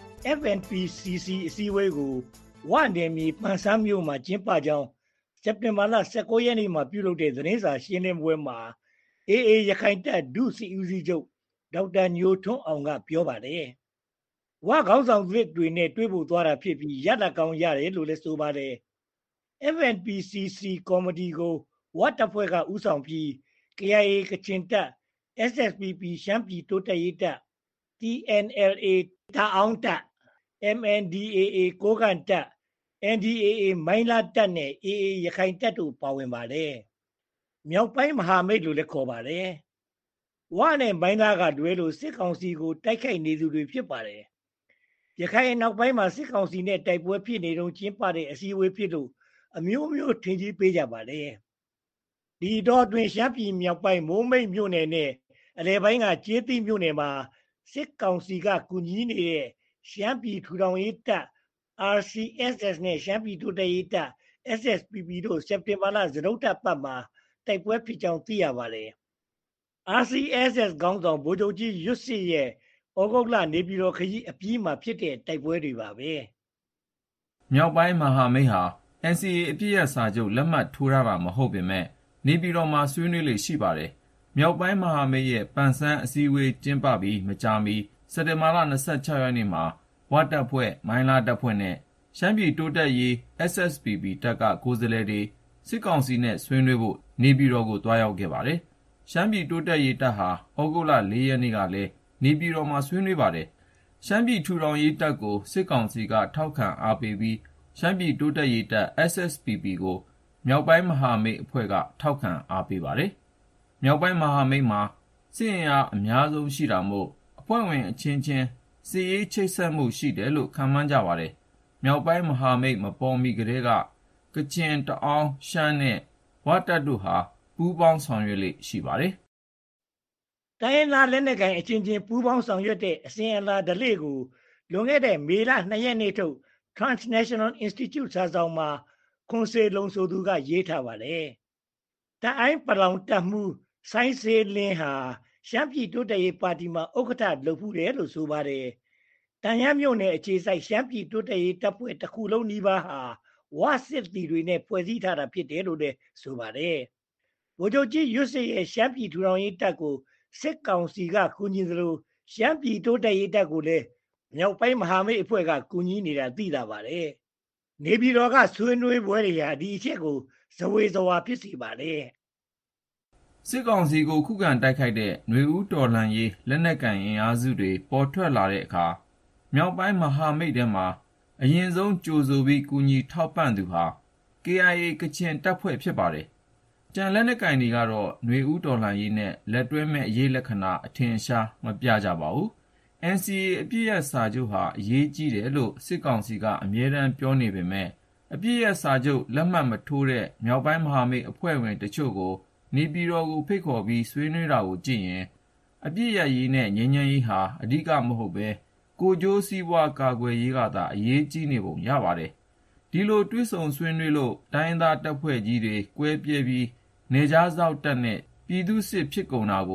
F N P C C အစည်းအဝေးကိုဝနယ်မြေပန်ဆန်းမြို့မှာကျင်းပကြောင်းစက်တင်ဘာလ၁၉ရက်နေ့မှာပြုလုပ်တဲ့သတင်းစာရှင်းလင်းပွဲမှာ အေးအေးရခိုင်တပ်ဒုစစ်ဦးစီးချုပ်ဒေါက်တာညိုထွန်းအောင်ကပြောပါတယ်။ဝခေါင်းဆောင်သစ်တွေနဲ့တွေ့ဖို့သွားတာဖြစ်ပြီးရလကောင်းရတယ်လို့လည်းဆိုပါတယ်။ F N P C C ကော်မတီကိုဝတပ်ဖွဲ့ကဦးဆောင်ပြီး K I A ကချင်တပ် S S P P ရှမ်းပြည်တိုးတက်ရေးတပ် T N L A တအောင်းတပ် M N D A A ကိုးကန့်တပ် N D A A မိုင်းလားတပ်နဲ့ A A ရခိုင်တပ်တို့ပါဝင်ပါတယ်။မြောက်ပိုင်းမဟာမိတ်လို့လည်းခေါ်ပါတယ်။ဝနဲ့မိုင်းလားကတွဲလို့စစ်ကောင်စီကိုတိုက်ခိုက်နေသူတွေဖြစ်ပါတယ်။ရခိုင်နောက်ပိုင်းမှာစစ်ကောင်စီနဲ့တိုက်ပွဲဖြစ်နေတော့ကျင်းပတဲ့အစည်းအဝေးဖြစ်လို့အမျိုးမျိုးထင်ကြီးပေးကြပါတယ်။ဒီတော့တွင်ရှမ်းပြည်မြောက်ပိုင်းမိုးမိတ်မြို့နယ်နဲ့အလဲပိုင်းကကျေးသီးမြို့နယ်မှာစစ်ကောင်စီကကူညီနေတဲ့ရှမ်းပြည်ထူထောင်ရေးတပ် R C S S နဲ့ရှမ်းပြည်တိုးတက်ရေးတပ် S S P P တို့စက်တင်ဘာလစတုတ္ထပတ်မှာတိုက်ပွဲဖြစ်ကြောင်းသိရပါတယ်။ R C S S ခေါင်းဆောင်ဗိုလ်ချုပ်ကြီးရွတ်စစ်ရဲ့ဩဂုတ်လနေပြည်တော်ခရီးအပြီးမှာဖြစ်တဲ့တိုက်ပွဲတွေပါပဲ။မြောက်ပိုင်းမဟာမိတ်ဟာ N C A အပစ်ရပ်စာချုပ်လက်မှတ်ထိုးထားတာမဟုတ်ပေမဲ့နေပြည်တော်မှာဆွေးနွေးလေ့ရှိပါတယ်။မြောက်ပိုင်းမဟာမိတ်ရဲ့ပန်ဆန်းအစည်းအဝေးကျင်းပပြီးမကြာမီစက်တင်ဘာလ၂၆ရက်နေ့မှာဝတပ်ဖွဲ့မိုင်းလားတပ်ဖွဲ့နဲ့ရှမ်းပြည်တိုးတက်ရေး S S P P တပ်ကကိုယ်စားလှယ်တွေစစ်ကောင်စီနဲ့ဆွေးနွေးဖို့နေပြည်တော်ကိုတွားရောက်ခဲ့ပါတယ်။ရှမ်းပြည်တိုးတက်ရေးတပ်ဟာဩဂုတ်လ၄ရက်နေ့ကလည်းနေပြည်တော်မှာဆွေးနွေးပါတယ်။ရှမ်းပြည်ထူထောင်ရေးတပ်ကိုစစ်ကောင်စီကထောက်ခံအားပေးပြီးရှမ်းပြည်တိုးတက်ရေးတပ် S S P P ကိုမြောက်ပိုင်းမဟာမိတ်အဖွဲ့ကထောက်ခံအားပေးပါတယ်။မြောက်ပိုင်းမဟာမိတ်မှာစစ်အင်အားအများဆုံးရှိတာမို့အဖွဲ့ဝင်အချင်းချင်းစစ်ရေးချိတ်ဆက်မှုရှိတယ်လို့ခန့်မှန်းကြပါတယ်။မြောက်ပိုင်းမဟာမိတ်မပေါ်မီကတည်းကကချင်တအောင်းရှမ်းနဲ့ဝတပ်တို့ဟာပူးပေါင်းဆောင်ရွက်လေ့ရှိပါတယ်။တိုင်းရင်းသားလက်နက်ကိုင်အချင်းချင်းပူးပေါင်းဆောင်ရွက်တဲ့အစဉ်အလာဓလေ့ကိုလွန်ခဲ့တဲ့မေလ၂ရက်နေ့ထုတ် Transnational Institute စာစောင်မှာခွန်စေလုံဆိုသူကရေးထားပါတယ်။တအိုင်းပလောင်တပ်မှုဆိုင်းစေလင်းဟာရှမ်းပြည်တိုးတက်ရေးပါတီမှာဥက္ကဋ္ဌလုပ်မှုတယ်လို့ဆိုပါတယ်။တန်ရမြို့နယ်အခြေစိုက်ရှမ်းပြည်တိုးတက်ရေးတပ်ဖွဲ့တစ်ခုလုံးနီးပါးဟာဝစစ်တီတွေနဲ့ဖွဲ့စည်းထားတာဖြစ်တယ်လို့လည်းဆိုပါတယ်။ဗိုလ်ချုပ်ကြီးရွတ်စစ်ရဲ့ရှမ်းပြည်ထူထောင်ရေးတပ်ကိုစစ်ကောင်စီကကူညီသလိုရှမ်းပြည်တိုးတက်ရေးတပ်ကိုလည်းမြောက်ပိုင်းမဟာမိတ်အဖွဲ့ကကူညီနေတာသိတာပါတယ်။နေပြည်တော်ကဆွေးနွေးပွဲတွေဟာဒီအချက်ကိုဇဝေဇဝါဖြစ်စေပါတယ်။စစ်ကောင်စီကိုခုခံတိုက်ခိုက်တဲ့ຫນွေဦးတော်လှန်ရေးလက်နက်ကိုင်အင်အားစုတွေပေါ်ထွက်လာတဲ့အခါမြောက်ပိုင်းမဟာမိတ်ထဲမှာအရင်ဆုံးကြိုဆိုပြီးကူညီထောက်ပံ့သူဟာ K I A ကချင်တပ်ဖွဲ့ဖြစ်ပါတယ်။ကြံလက်နက်ကိုင်တွေကတော့ຫນွေဦးတော်လှန်ရေးနဲ့လက်တွဲမဲ့အရေးလက္ခဏာအထင်ရှားမပြကြပါဘူး။ N C A အပြည့်ရစာချုပ်ဟာအရေးကြီးတယ်လို့စစ်ကောင်စီကအမြဲတမ်းပြောနေပေမဲ့အပြည့်ရစာချုပ်လက်မှတ်မထိုးတဲ့မြောက်ပိုင်းမဟာမိတ်အဖွဲ့ဝင်တချို့ကိုနေပြည်တော်ကိုဖိတ်ခေါ်ပြီးဆွေးနွေးတာကိုကြည့်ရင်အပြည့်ရရေးနဲ့ငြိမ်းချမ်းရေးဟာအဓိကမဟုတ်ပဲကိုကျိုးစည်းဝါးကာကွယ်ရေးကသာအရေးကြီးနေပုံရပါတယ်။ဒီလိုတွဲဆုံဆွေးနွေးလို့တိုင်းသားတပ်ဖွဲ့ကြီးတွေကွဲပြဲပြီးနေကြားစောက်တက်နဲ့ပြည်သူစစ်ဖြစ်ကုန်တာကို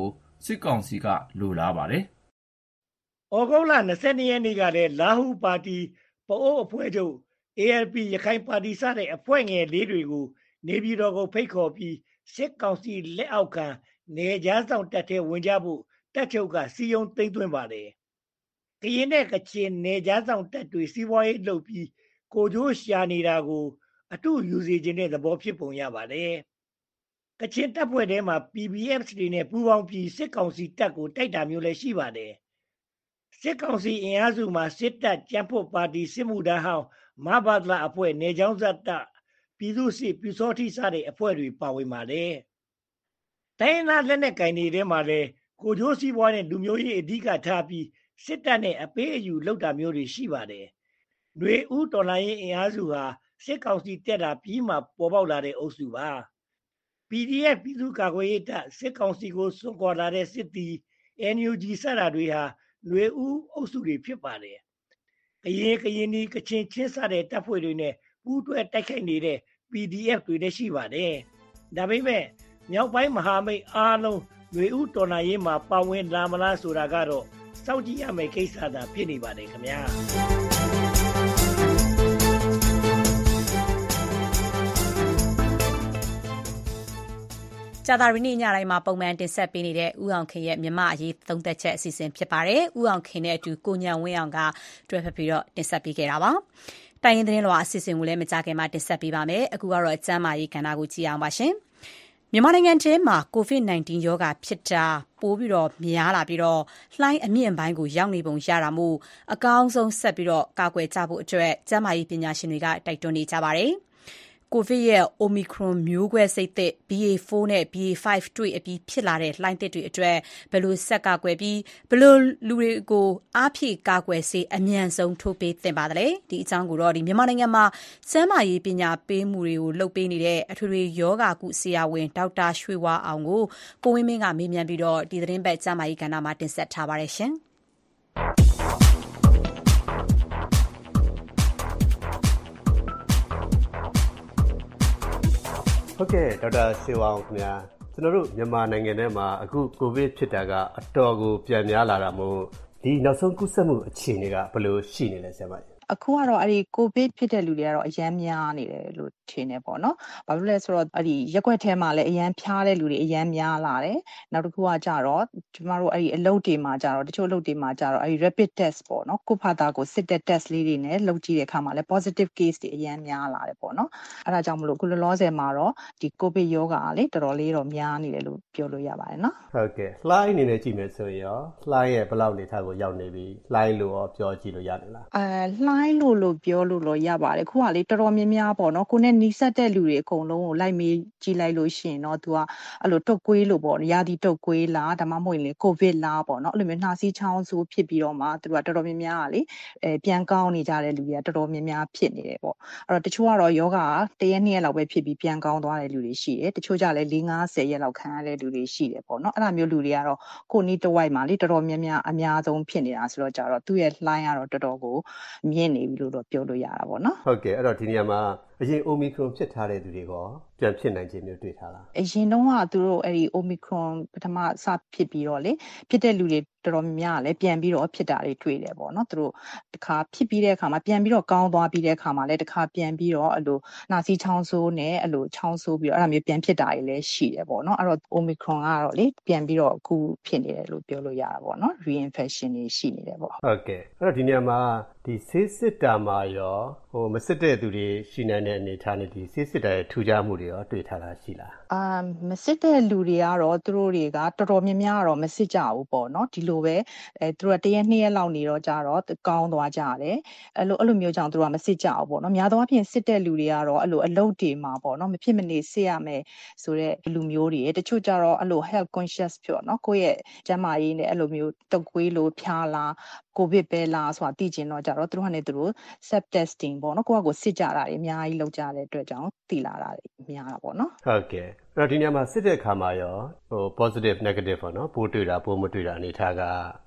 စစ်ကောင်စီကလိုလားပါတယ်။ဩဂုတ်လ၂၂ရက်နေ့ကလည်းလာဟူပါတီပအိုးအဖွဲ့ချုပ် အေ အယ် ပီ ရခိုင်ပါတီစတဲ့အဖွဲ့ငယ်လေးတွေကိုနေပြည်တော်ကိုဖိတ်ခေါ်ပြီးစစ်ကောင်စီလက်အောက်ခံနေကြားဆောင်တပ်ထဲဝင်ကြဖို့တပ်ချုပ်ကစီယုံသိမ်းသွင်းပါတယ်။ကရင်နဲ့ကချင်နေကြားဆောင်တပ်တွေစီးပွားရေးလုပ်ပြီးကိုကျိုးရှာနေတာကိုအတူယူစီခြင်းတဲ့သဘောဖြစ်ပုံရပါတယ်။ကချင်တပ်ဖွဲ့ထဲမှာ ပီ ဘီ အက်ဖ် တွေနဲ့ပူးပေါင်းပြီးစစ်ကောင်စီတပ်ကိုတိုက်တာမျိုးလည်းရှိပါတယ်။စစ်ကောင်စီအင်အားစုမှာစစ်တပ်ကြံ့ဖို့ပါတီစစ်မှုထမ်းဟောင်းမဘာဒလာအဖွဲ့နေချောင်းဇတ်တပ်ပြည်သူ့စစ်ပြူစောတိစတဲ့အဖွဲ့တွေပါဝင်ပါတယ်။တိုင်းရင်းသားလက်နက်ကိုင်တွေထဲမှာလည်းကိုကျိုးစီးပွားနဲ့လူမျိုးရေးအဓိကထားပြီးစစ်တပ်နဲ့အပေးအယူလုပ်တာမျိုးတွေရှိပါတယ်။ຫນွေဦးတော်လှန်ရေးအင်အားစုဟာစစ်ကောင်စီတက်တာပြီးမှပေါ်ပေါက်လာတဲ့အုပ်စုပါ။ ပီ ဒီ အက်ဖ် ပြည်သူ့ကာကွယ်ရေးတပ်စစ်ကောင်စီကိုစွန့်ခွာလာတဲ့စစ်သည် အန် ယူ ဂျီ စတာတွေဟာຫນွေဦးအုပ်စုတွေဖြစ်ပါတယ်။ကရင်ကရင်နီကချင်ချင်းစတဲ့တပ်ဖွဲ့တွေနဲ့ပူးတွဲတိုက်ခိုက်နေတဲ့ ပီ ဒီ အက်ဖ် တွေလည်းရှိပါတယ်။ဒါပေမဲ့မြောက်ပိုင်းမဟာမိတ်အားလုံးຫນွေဦးတော်လှန်ရေးမှာပါဝင်လာမလားဆိုတာကတော့စောင့်ကြည့်ရမယ့်ကိစ္စသာဖြစ်နေပါတယ်ခင်ဗျာ။ကြာသပတေးနေ့ညတိုင်းမှာပုံမှန်တင်ဆက်ပေးနေတဲ့ဦးအောင်ခင်ရဲ့မြန်မာအရေးသုံးသက်ချက်အစီအစဉ်ဖြစ်ပါတယ်။ဦးအောင်ခင်နဲ့အတူကိုညံဝင်းအောင်ကတွဲဖက်ပြီးတော့တင်ဆက်ပေးခဲ့တာပါ။တိုင်းရင်းသတင်းလွှာအစီအစဉ်ကိုလည်းမကြခင်မှာတင်ဆက်ပေးပါမယ်။အခုကတော့ကျန်းမာရေးကဏ္ဍကိုကြည့်အောင်ပါရှင်။မြန်မာနိုင်ငံထဲမှာ ကိုဗစ် ၁၉ ရောဂါဖြစ်တာပိုပြီးတော့များလာပြီးတော့လှိုင်းအမြင့်ပိုင်းကိုရောက်နေပုံရတာမို့အကောင်းဆုံးဆက်ပြီးတော့ကာကွယ်ကြဖို့အတွက်ကျန်းမာရေးပညာရှင်တွေကတိုက်တွန်းနေကြပါတယ်။ကိုဗစ်ရဲ့ Omicron မျိုးကွဲစိတ်သစ် ဘီ အေ ဖိုး နဲ့ ဘီ အေ ၅ တွေ့အပြီးဖြစ်လာတဲ့လှိုင်းသစ်တွေအတွက်ဘယ်လိုဆက်ကာကွယ်ပြီးဘယ်လိုလူတွေကိုအားဖြည့်ကာကွယ်ဆေးအမြန်ဆုံးထိုးပေးသင့်ပါသလဲဒီအကြောင်းကိုတော့ဒီမြန်မာနိုင်ငံမှာကျန်းမာရေးပညာပေးမှုတွေကိုလုပ်ပေးနေတဲ့အထွေထွေယောဂကုဆရာဝန်ဒေါက်တာရွှေဝါအောင်ကိုကိုဝင်းမင်းကမေးမြန်းပြီးတော့ဒီသတင်းပတ်ကျန်းမာရေးကဏ္ဍမှာတင်ဆက်ထားပါတယ်ရှင်။ဟုတ်ကဲ့ဒေါက်တာရွှေဝါအောင်ခင်ဗျာကျွန်တော်တို့မြန်မာနိုင်ငံထဲမှာအခုကိုဗစ်ဖြစ်တာကအတော်ကိုပြန်များလာတာမို့ဒီနောက်ဆုံးကူးစက်မှုအခြေအနေကဘယ်လိုရှိနေလဲဆရာမအခုကတော့အဲ့ဒီကိုဗစ်ဖြစ်တဲ့လူတွေကတော့အရန်များနေတယ်လို့ထင်နေပေါ့နော်။ဘာလို့လဲဆိုတော့အဲ့ဒီရက်ွက်ထဲမှာလည်းအရန်ဖျားတဲ့လူတွေအရန်များလာတယ်။နောက်တစ်ခုကကြတော့ကျမတို့အဲ့ဒီအလုပ်တွေမှာကြတော့တချို့အလုပ်တွေမှာကြတော့အဲ့ဒီ rapid test ပေါ့နော်။ကိုယ့်ဖာသာကိုစစ်တဲ့ test လေးတွေနဲ့လုပ်ကြည့်တဲ့အခါမှာလည်း positive case တွေအရန်များလာတယ်ပေါ့နော်။အဲ့ဒါကြောင့်မလို့အခုလောလောဆယ်မှာတော့ဒီကိုဗစ်ရောဂါလေတော်တော်လေးတော့များနေတယ်လို့ပြောလို့ရပါတယ်နော်။ဟုတ်ကဲ့လှိုင်းအနေနဲ့ကြည့်မယ်ဆိုရင်ရောလှိုင်းရဲ့ဘယ်လောက်နေထားကိုရောက်နေပြီလှိုင်းလို့ရောပြောကြည့်လို့ရတယ်လား။အဲလှိုင်းလို့လို့ပြောလို့တော့ရပါတယ်ခုကလေတော်တော်များများပေါ့နော်ကိုနဲ့နီးစပ်တဲ့လူတွေအကုန်လုံးကိုလိုက်မေးကြည့်လိုက်လို့ရှိရင်တော့ तू ကအဲ့လိုတုတ်ကွေးလို့ပေါ့ရာသီတုတ်ကွေးလားဒါမှမဟုတ်ရင်လေကိုဗစ်လားပေါ့နော်အဲ့လိုမျိုးနှာစေးချောင်းဆိုးဖြစ်ပြီးတော့မှသူကတော်တော်များများကလေအဲပြန်ကောင်းနေကြတဲ့လူတွေကတော်တော်များများဖြစ်နေတယ်ပေါ့အဲ့တော့တချို့ကတော့ယောဂတရက်နှစ်ရက်လောက်ပဲဖြစ်ပြီးပြန်ကောင်းသွားတဲ့လူတွေရှိတယ်တချို့ကြလည်း၄ ၅၀ရက်လောက်ခံရတဲ့လူတွေရှိတယ်ပေါ့နော်အဲ့လိုမျိုးလူတွေကတော့ကိုနီးတဝိုက်မှာလေတော်တော်များများအများဆုံးဖြစ်နေတာဆိုတော့ကြတော့သူ့ရဲ့လှိုင်းကတော့တော်တော်ကိုမြင့်နေပြီလို့တော့ပြောလို့ရတာပေါ့နော်ဟုတ်ကဲ့အဲ့တော့ဒီနေရာမှာအရင် Omicron ဖြစ်ထားတဲ့သူတွေကပြန်ဖြစ်နိုင်ခြင်းမျိုးတွေ့ထားလားအရင်တုန်းကသူတို့အဲ့ဒီ Omicron ပထမစဖြစ်ပြီးတော့လေဖြစ်တဲ့လူတွေတော်တော်များများလည်းပြန်ပြီးတော့ဖြစ်တာတွေတွေ့တယ်ပေါ့နော်သူတို့တခါဖြစ်ပြီးတဲ့အခါမှာပြန်ပြီးတော့ကောင်းသွားပြီးတဲ့အခါမှာလည်းတခါပြန်ပြီးတော့အဲ့လိုနှာစေးချောင်းဆိုးနဲ့အဲ့လိုချောင်းဆိုးပြီးတော့အဲ့လိုမျိုးပြန်ဖြစ်တာတွေလည်းရှိတယ်ပေါ့နော်အဲ့တော့ Omicron ကတော့လေပြန်ပြီးတော့အခုဖြစ်နေတယ်လို့ပြောလို့ရတာပေါ့နော် reinfection တွေရှိနေတယ်ပေါ့ဟုတ်ကဲ့အဲ့တော့ဒီနေရာမှာဒီဆေးစစ်တာမှာရောဟိုမစစ်တဲ့သူတွေရှိနိုင်တဲ့အနေထားနဲ့ဒီဆေးစစ်တဲ့ထူးခြားမှုတွေရောတွေ့ထားတာရှိလားအာမစစ်တဲ့လူတွေကတော့သူတို့တွေကတော်တော်များများကတော့မစစ်ကြဘူးပေါ့နော်ဒီလိုပဲအဲသူတို့ကတရက်နှစ်ရက်လောက်နေတော့ကြတော့ကောင်းသွားကြတယ်အဲ့လိုအဲ့လိုမျိုးကြောင့်သူတို့ကမစစ်ကြဘူးပေါ့နော်များသောအားဖြင့်စစ်တဲ့လူတွေကတော့အဲ့လိုအလုပ်တွေမှာပေါ့နော်မဖြစ်မနေစစ်ရမယ်ဆိုတဲ့လူမျိုးတွေတချို့ကြတော့အဲ့လို health conscious ဖြစ်နော်ကိုယ့်ရဲ့ကျန်းမာရေးနဲ့အဲ့လိုမျိုးတုပ်ကွေးလို့ဖျားလားကိုဗစ်ပဲလားဆိုတာသိကျင်တော့ကြတော့သူတို့ကနေသူတို့ self testing ပေါ့နော်ကိုယ့်အကိုစစ်ကြတာတွေအများကြီးလုပ်ကြတဲ့အတွက်ကြောင့်သိလာတာတွေများတာပေါ့နော်ဟုတ်ကဲ့အဲ့တော့ဒီနေရာမှာစစ်တဲ့အခါမှာရောဟို positive negative ပေါ့နော်ပိုးတွေ့တာပိုးမတွေ့တာအနေထားက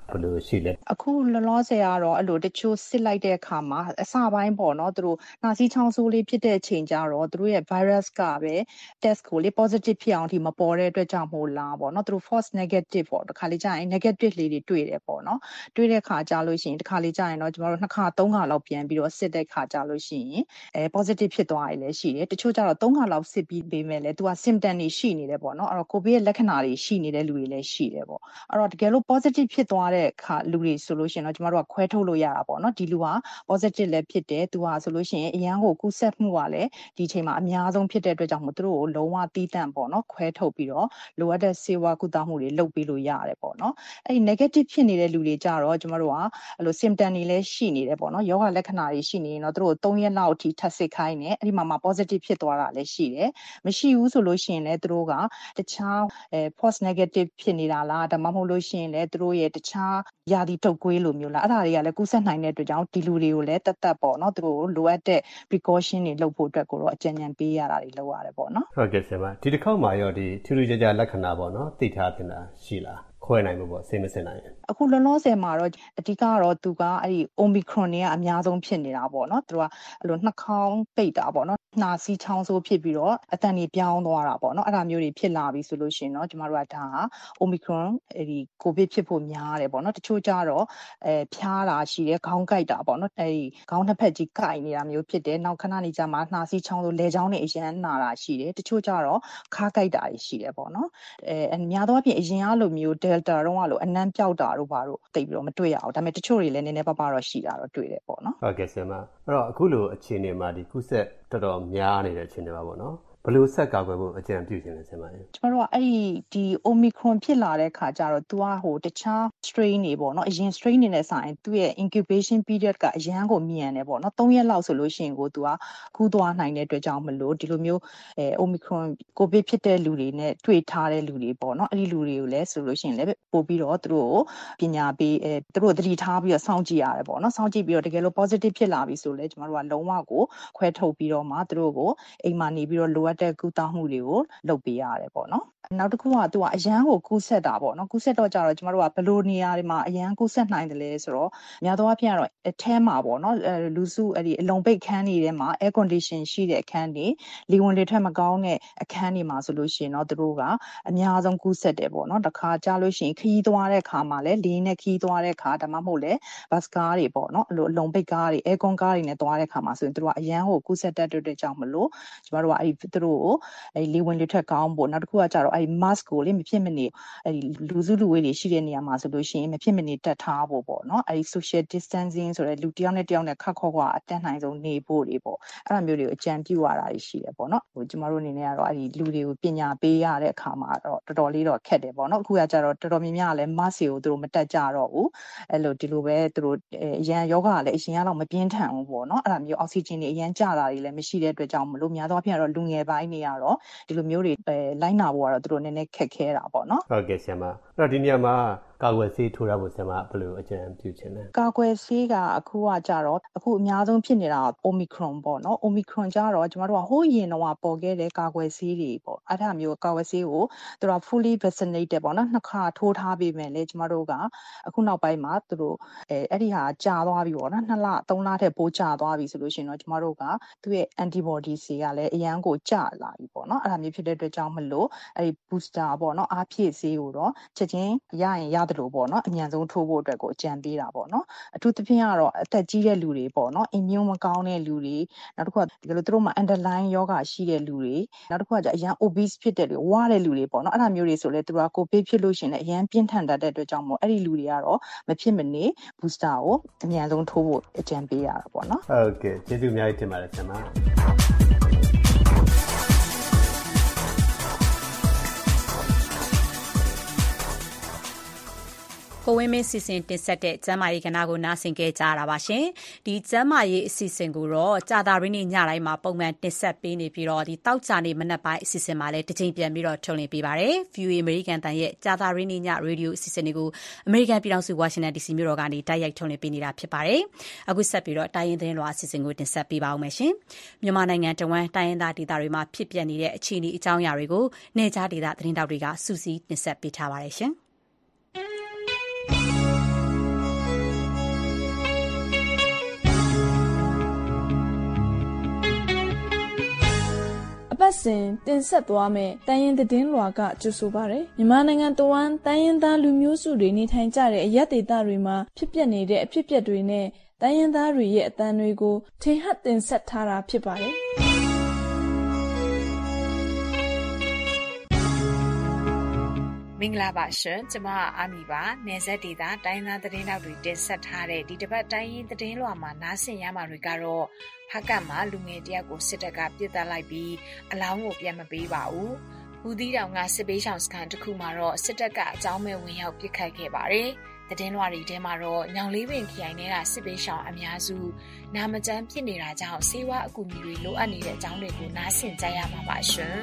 ဘယ်လိုရှိလဲအခုလောလောဆယ်ကတော့အဲ့လိုတချို့စစ်လိုက်တဲ့အခါမှာအစပိုင်းပေါ့နော်သူတို့နှာစီးချောင်းဆိုးလေးဖြစ်တဲ့အချိန်ကျတော့သူတို့ရဲ့ virus ကပဲ test ကိုလေ positive ဖြစ်အောင်ဒီမပေါ်တဲ့အတွက်ကြောင့်မို့လားပေါ့နော်သူတို့ false negative ပေါ့တခါလေကြာရင် negative လေးတွေတွေ့တယ်ပေါ့နော်တွေ့တဲ့ခါကြာလို့ရှိရင်တခါလေကြာရင်တော့ကျွန်တော်တို့နှစ်ခါသုံးခါလောက်ပြန်ပြီးတော့စစ်တဲ့ခါကြာလို့ရှိရင်အဲ positive ဖြစ်သွားရည်လည်းရှိတယ်တချို့ကျတော့သုံးခါလောက်စစ်ပြီးပေးမယ်လေသူက symptom တွေရှိနေတယ်ပေါ့နော်အဲ့တော့ COVID ရဲ့လက္ခဏာတွေရှိနေတဲ့လူတွေလည်းရှိတယ်ပေါ့အဲ့တော့တကယ်လို့ positive ဖြစ်သွားတဲ့ခါလူတွေဆိုလို့ရှိရင်တော့ကျမတို့ကခွဲထုတ်လို့ရတာပေါ့နော်ဒီလူက positive လည်းဖြစ်တယ်သူကဆိုလို့ရှိရင်အရန်ကိုကူးစက်မှုကလည်းဒီအချိန်မှာအများဆုံးဖြစ်တဲ့အတွက်ကြောင့်မို့သူတို့ကိုလုံးဝတီးတန့်ပေါ့နော်ခွဲထုတ်ပြီးတော့လိုအပ်တဲ့ဆေးဝါးကုသမှုတွေလုပ်ပေးလို့ရတယ်ပေါ့နော်အဲ့ဒီ negative ဖြစ်နေတဲ့လူတွေကြတော့ကျမတို့ကအဲ့လို symptom တွေလည်းရှိနေတယ်ပေါ့နော်ယောဂလက္ခဏာတွေရှိနေရင်တော့သူတို့သုံးရက်လောက်အထိထပ်စစ်ခိုင်းတယ်အဲ့ဒီမှာမှ positive ဖြစ်သွားတာလည်းရှိတယ်မရှိဘူးဆိုလို့ရှိရင်လည်းသူတို့ကတခြားအဲ false negative ဖြစ်နေတာလားဒါမှမဟုတ်လို့ရှိရင်လည်းသူတို့ရဲ့တခြားယာဒီတုပ်ကွေးလိုမျိုးလားအဲ့ဒါတွေကလည်းကူးစက်နိုင်တဲ့အတွက်ကြောင့်ဒီလူတွေကိုလည်းတတ်တတ်ပေါ့နော်သူတို့လိုအပ်တဲ့ precaution တွေလုပ်ဖို့အတွက်ကိုတော့အကြံဉာဏ်ပေးရတာတွေလုပ်ရတယ်ပေါ့နော်ဟုတ်ကဲ့ဆရာမဒီတစ်ခေါက်မှာရောဒီထူးထူးခြားခြားလက္ခဏာပေါ့နော်သိထားတင်တာရှိလားခွဲနိုင်မှုပေါ့စိတ်မစင်နိုင်အခုလောလောဆယ်မှာတော့အဓိကတော့သူကအဲ့ဒီ Omicron တွေကအများဆုံးဖြစ်နေတာပေါ့နော်သူကအဲ့လိုနှာခေါင်းပိတ်တာပေါ့နော်နှာစီးချောင်းဆိုးဖြစ်ပြီးတော့အတန်ကြီးပြောင်းသွားတာပေါ့နော်အဲ့ဒါမျိုးတွေဖြစ်လာပြီဆိုလို့ရှိရင်တော့ကျမတို့ကဒါဟာ Omicron အဲ့ဒီ COVID ဖြစ်ဖို့များတယ်ပေါ့နော်တချို့ကြတော့အဲဖျားတာရှိတယ်ခေါင်းကိုက်တာပေါ့နော်အဲ့ဒီခေါင်းနှစ်ဖက်ကြီးကိုက်နေတာမျိုးဖြစ်တယ်နောက်ခဏနေကြမှာနှာစီးချောင်းဆိုးလေချောင်းတွေအရန်နာတာရှိတယ်တချို့ကြတော့ခါကိုက်တာရှိတယ်ပေါ့နော်အဲအများသောအားဖြင့်အရင်အလိုမျိုး Delta တော့ကလို့အနံ့ပြောက်တာတို့ဘာတို့သိပြီးတော့မတွေ့ရအောင်ဒါပေမဲ့တချို့တွေလည်းနည်းနည်းပါးပါးတော့ရှိတာတော့တွေ့တယ်ပေါ့နော်ဟုတ်ကဲ့ဆရာမအဲ့တော့အခုလိုအခြေအနေမှာဒီကုဆက်တော်တော်များနေတဲ့အခြေအနေပါပေါ့နော်ဘယ်လိုဆက်ကာကွယ်ဖို့အကြံပြုရှင်လဲဆရာမကျမတို့ကအဲ့ဒီဒီ Omicron ဖြစ်လာတဲ့ခါကျတော့ तू ကဟိုတခြား strain တွေပေါ့နော်အရင် strain တွေနဲ့ဆိုင်သူ့ရဲ့ incubation period ကအရန်ကိုမြန်တယ်ပေါ့နော်သုံးရက်လောက်ဆိုလို့ရှိရင်ကို तू ကကူးသွားနိုင်တဲ့အတွက်ကြောင့်မလို့ဒီလိုမျိုးအဲ Omicron COVID ဖြစ်တဲ့လူတွေနဲ့တွေ့ထားတဲ့လူတွေပေါ့နော်အဲ့ဒီလူတွေကိုလည်းဆိုလို့ရှိရင်လည်းပို့ပြီးတော့သူတို့ကိုပညာပေးအဲသူတို့သတိထားပြီးတော့စောင့်ကြည့်ရတယ်ပေါ့နော်စောင့်ကြည့်ပြီးတော့တကယ်လို့ positive ဖြစ်လာပြီဆိုလဲကျမတို့ကလုံးဝကိုခွဲထုတ်ပြီးတော့မှသူတို့ကိုအိမ်မှာနေပြီးတော့လိုအပ်တဲ့ကုသမှုတွေကိုလုပ်ပေးရတယ်ပေါ့နော်နောက်တစ်ခုကသူကအရန်ကိုကူးဆက်တာပေါ့နော်ကူးဆက်တော့ကြတော့ကျမတို့ကဘယ်လိုနေရာတွေမှာအရန်ကူးဆက်နိုင်တယ်လဲဆိုတော့များသောအားဖြင့်ကတော့အထဲမှာပေါ့နော်လူစုအဲ့ဒီအလုံးပိတ်ခန်းတွေထဲမှာ air condition ရှိတဲ့အခန်းတွေလေဝင်လေထွက်မကောင်းတဲ့အခန်းတွေမှာဆိုလို့ရှိရင်တော့သူတို့ကအများဆုံးကူးဆက်တယ်ပေါ့နော်တစ်ခါကြားလို့ရှိရင်ခရီးသွားတဲ့ခါမှာလည်းလေနဲ့ခရီးသွားတဲ့ခါဒါမှမဟုတ်လေဘတ်ကားတွေပေါ့နော်အဲ့လိုအလုံးပိတ်ကားတွေ air con ကားတွေနဲ့သွားတဲ့ခါမှာဆိုရင်သူတို့ကအရန်ကိုကူးဆက်တတ်တဲ့အတွက်ကြောင့်မလို့ကျမတို့ကအဲ့ဒီသူတို့ကိုအဲ့ဒီလေဝင်လေထွက်ကောင်းဖို့နောက်တစ်ခုကကြတော့အဲ့ဒီ mask ကိုလေမဖြစ်မနေအဲ့ဒီလူစုလူဝေးတွေရှိတဲ့နေရာမှာဆိုလို့ရှိရင်မဖြစ်မနေတက်ထားဖို့ပေါ့နော်အဲ့ဒီ social distancing ဆိုတဲ့လူတစ်ယောက်နဲ့တစ်ယောက်နဲ့ခက်ခေါ့ခေါ့အတက်နိုင်ဆုံးနေဖို့တွေပေါ့အဲ့လိုမျိုးတွေကိုအကြံပြုရတာရှိတယ်ပေါ့နော်ဟိုကျမတို့အနေနဲ့ကတော့အဲ့ဒီလူတွေကိုပညာပေးရတဲ့အခါမှာတော့တော်တော်လေးတော့ခက်တယ်ပေါ့နော်အခုကကြတော့တော်တော်များများလည်း mask ကိုသူတို့မတက်ကြတော့ဘူးအဲ့လိုဒီလိုပဲသူတို့အရန်ယောဂကလည်းအရင်ကတော့မပြင်းထန်ဘူးပေါ့နော်အဲ့ဒါမျိုးအောက်ဆီဂျင်တွေအရန်ကျတာတွေလည်းမရှိတဲ့အတွက်ကြောင့်မလို့များသောအားဖြင့်တော့လူငယ်ပိုင်းတွေကတော့ဒီလိုမျိုးတွေလိုက်နာဖို့ကတော့သူတို့နည်းနည်းခက်ခဲတာပေါ့နော်ဟုတ်ကဲ့ဆရာမအဲ့တော့ဒီနေရာမှာကာကွယ်ဆေးထိုးရဖို့ဆရာမဘယ်လိုအကြံပြုချင်လဲကာကွယ်ဆေးကအခုကကြတော့အခုအများဆုံးဖြစ်နေတာ Omicron ပေါ့နော် Omicron ကြတော့ကျမတို့ကဟိုးရင်တော့ပေါ်ခဲ့တဲ့ကာကွယ်ဆေးတွေပေါ့အဲ့ဒါမျိုးကာကွယ်ဆေးကိုသူတို့ fully vaccinated ပေါ့နော်နှစ်ခါထိုးထားပေးမယ်လေကျမတို့ကအခုနောက်ပိုင်းမှာသူတို့အဲအဲ့ဒီဟာကြာသွားပြီပေါ့နော်နှစ်လသုံးလထက်ပိုကြာသွားပြီဆိုလို့ရှိရင်တော့ကျမတို့ကသူ့ရဲ့ antibody ဆေးကလည်းအရန်ကိုကြာလာပြီပေါ့နော်အဲ့ဒါမျိုးဖြစ်တဲ့အတွက်ကြောင့်မလို့အဲ့ဒီ booster ပေါ့နော်အားဖြည့်ဆေးကိုတော့ချက်ချင်းရရင်ရတယ်လို့ပေါ့နော်အမြန်ဆုံးထိုးဖို့အတွက်ကိုအကြံပေးတာပေါ့နော်အထူးသဖြင့်ကတော့အသက်ကြီးတဲ့လူတွေပေါ့နော် immune မကောင်းတဲ့လူတွေနောက်တစ်ခုကဒီလိုသူတို့မှာ underlying ယောဂရှိတဲ့လူတွေနောက်တစ်ခုကကျအရန် obese ဖြစ်တဲ့လူဝါတဲ့လူတွေပေါ့နော်အဲ့ဒါမျိုးတွေဆိုလဲသူတို့က COVID ဖြစ်လို့ရှိရင်လည်းအရန်ပြင်းထန်တတ်တဲ့အတွက်ကြောင့်မို့အဲ့ဒီလူတွေကတော့မဖြစ်မနေ booster ကိုအမြန်ဆုံးထိုးဖို့အကြံပေးရတာပေါ့နော်ဟုတ်ကဲ့ကျေးဇူးအများကြီးတင်ပါတယ်ဆရာမကိုဝင်းမင်းစီစဉ်တင်ဆက်တဲ့ကျမ်းမာရေးကဏ္ဍကိုနားဆင်ကြကြရတာပါရှင်။ဒီကျမ်းမာရေးအစီအစဉ်ကိုတော့ကြာသပတေးနေ့ညတိုင်းမှာပုံမှန်တင်ဆက်ပေးနေပြီးတော့ဒီတောက်ကြနေမနက်ပိုင်းအစီအစဉ်မှာလည်းတစ်ချိန်ပြန်ပြီးတော့ထုတ်လွှင့်ပေးပါတယ်။ View American တန်ရဲ့ကြာသပတေးနေ့ညရေဒီယိုအစီအစဉ်တွေကိုအမေရိကန်ပြည်ထောင်စုဝါရှင်တန် ဒီစီ မြို့တော်ကနေတိုက်ရိုက်ထုတ်လွှင့်ပေးနေတာဖြစ်ပါတယ်။အခုဆက်ပြီးတော့တိုင်းရင်းသတင်းလွှာအစီအစဉ်ကိုတင်ဆက်ပေးပါဦးမယ်ရှင်။မြန်မာနိုင်ငံတဝန်းတိုင်းရင်းသားဒေသတွေမှာဖြစ်ပျက်နေတဲ့အခြေအနေအကြောင်းအရာတွေကိုနယ်ခြားဒေသသတင်းတောက်တွေကစူးစီးတင်ဆက်ပေးထားပါတယ်ရှင်။ပတ်စဉ်တင်ဆက်သွားမယ့်တိုင်းရင်းသတင်းလွှာကကြိုဆိုပါရယ်မြန်မာနိုင်ငံတဝန်းတိုင်းရင်းသားလူမျိုးစုတွေနေထိုင်ကြတဲ့အရပ်ဒေသတွေမှာဖြစ်ပျက်နေတဲ့အဖြစ်အပျက်တွေနဲ့တိုင်းရင်းသားတွေရဲ့အသံတွေကိုထင်ဟပ်တင်ဆက်ထားတာဖြစ်ပါတယ်မင်္ဂလာပါရှင်ကျမအာမီပါနယ်စပ်ဒေသတိုင်းသားသတင်းတောက်တွေတင်ဆက်ထားတဲ့ဒီတစ်ပတ်တိုင်းရင်းသတင်းလွှာမှာနားဆင်ရမှာတွေကတော့ဖကတ်မှာလူငယ်တယောက်ကိုစစ်တပ်ကပြစ်ဒဏ်လိုက်ပြီးအလောင်းကိုပြန်မပေးပါဘူးဘူးသီးတောင်ကစစ်ပေးဆောင်စခန်းတစ်ခုမှာတော့စစ်တပ်ကအကြောင်းမဲ့ဝင်ရောက်ပစ်ခတ်ခဲ့ပါတယ်သတင်းလွှာတွေထဲမှာတော့ညောင်လေးပင်ခရိုင်ထဲကစစ်ပေးဆောင်အများစုနာမကျန်းဖြစ်နေတာကြောင့်စေဝါအကူအညီတွေလိုအပ်နေတဲ့အကြောင်းတွေကိုနားဆင်ကြရမှာပါရှင်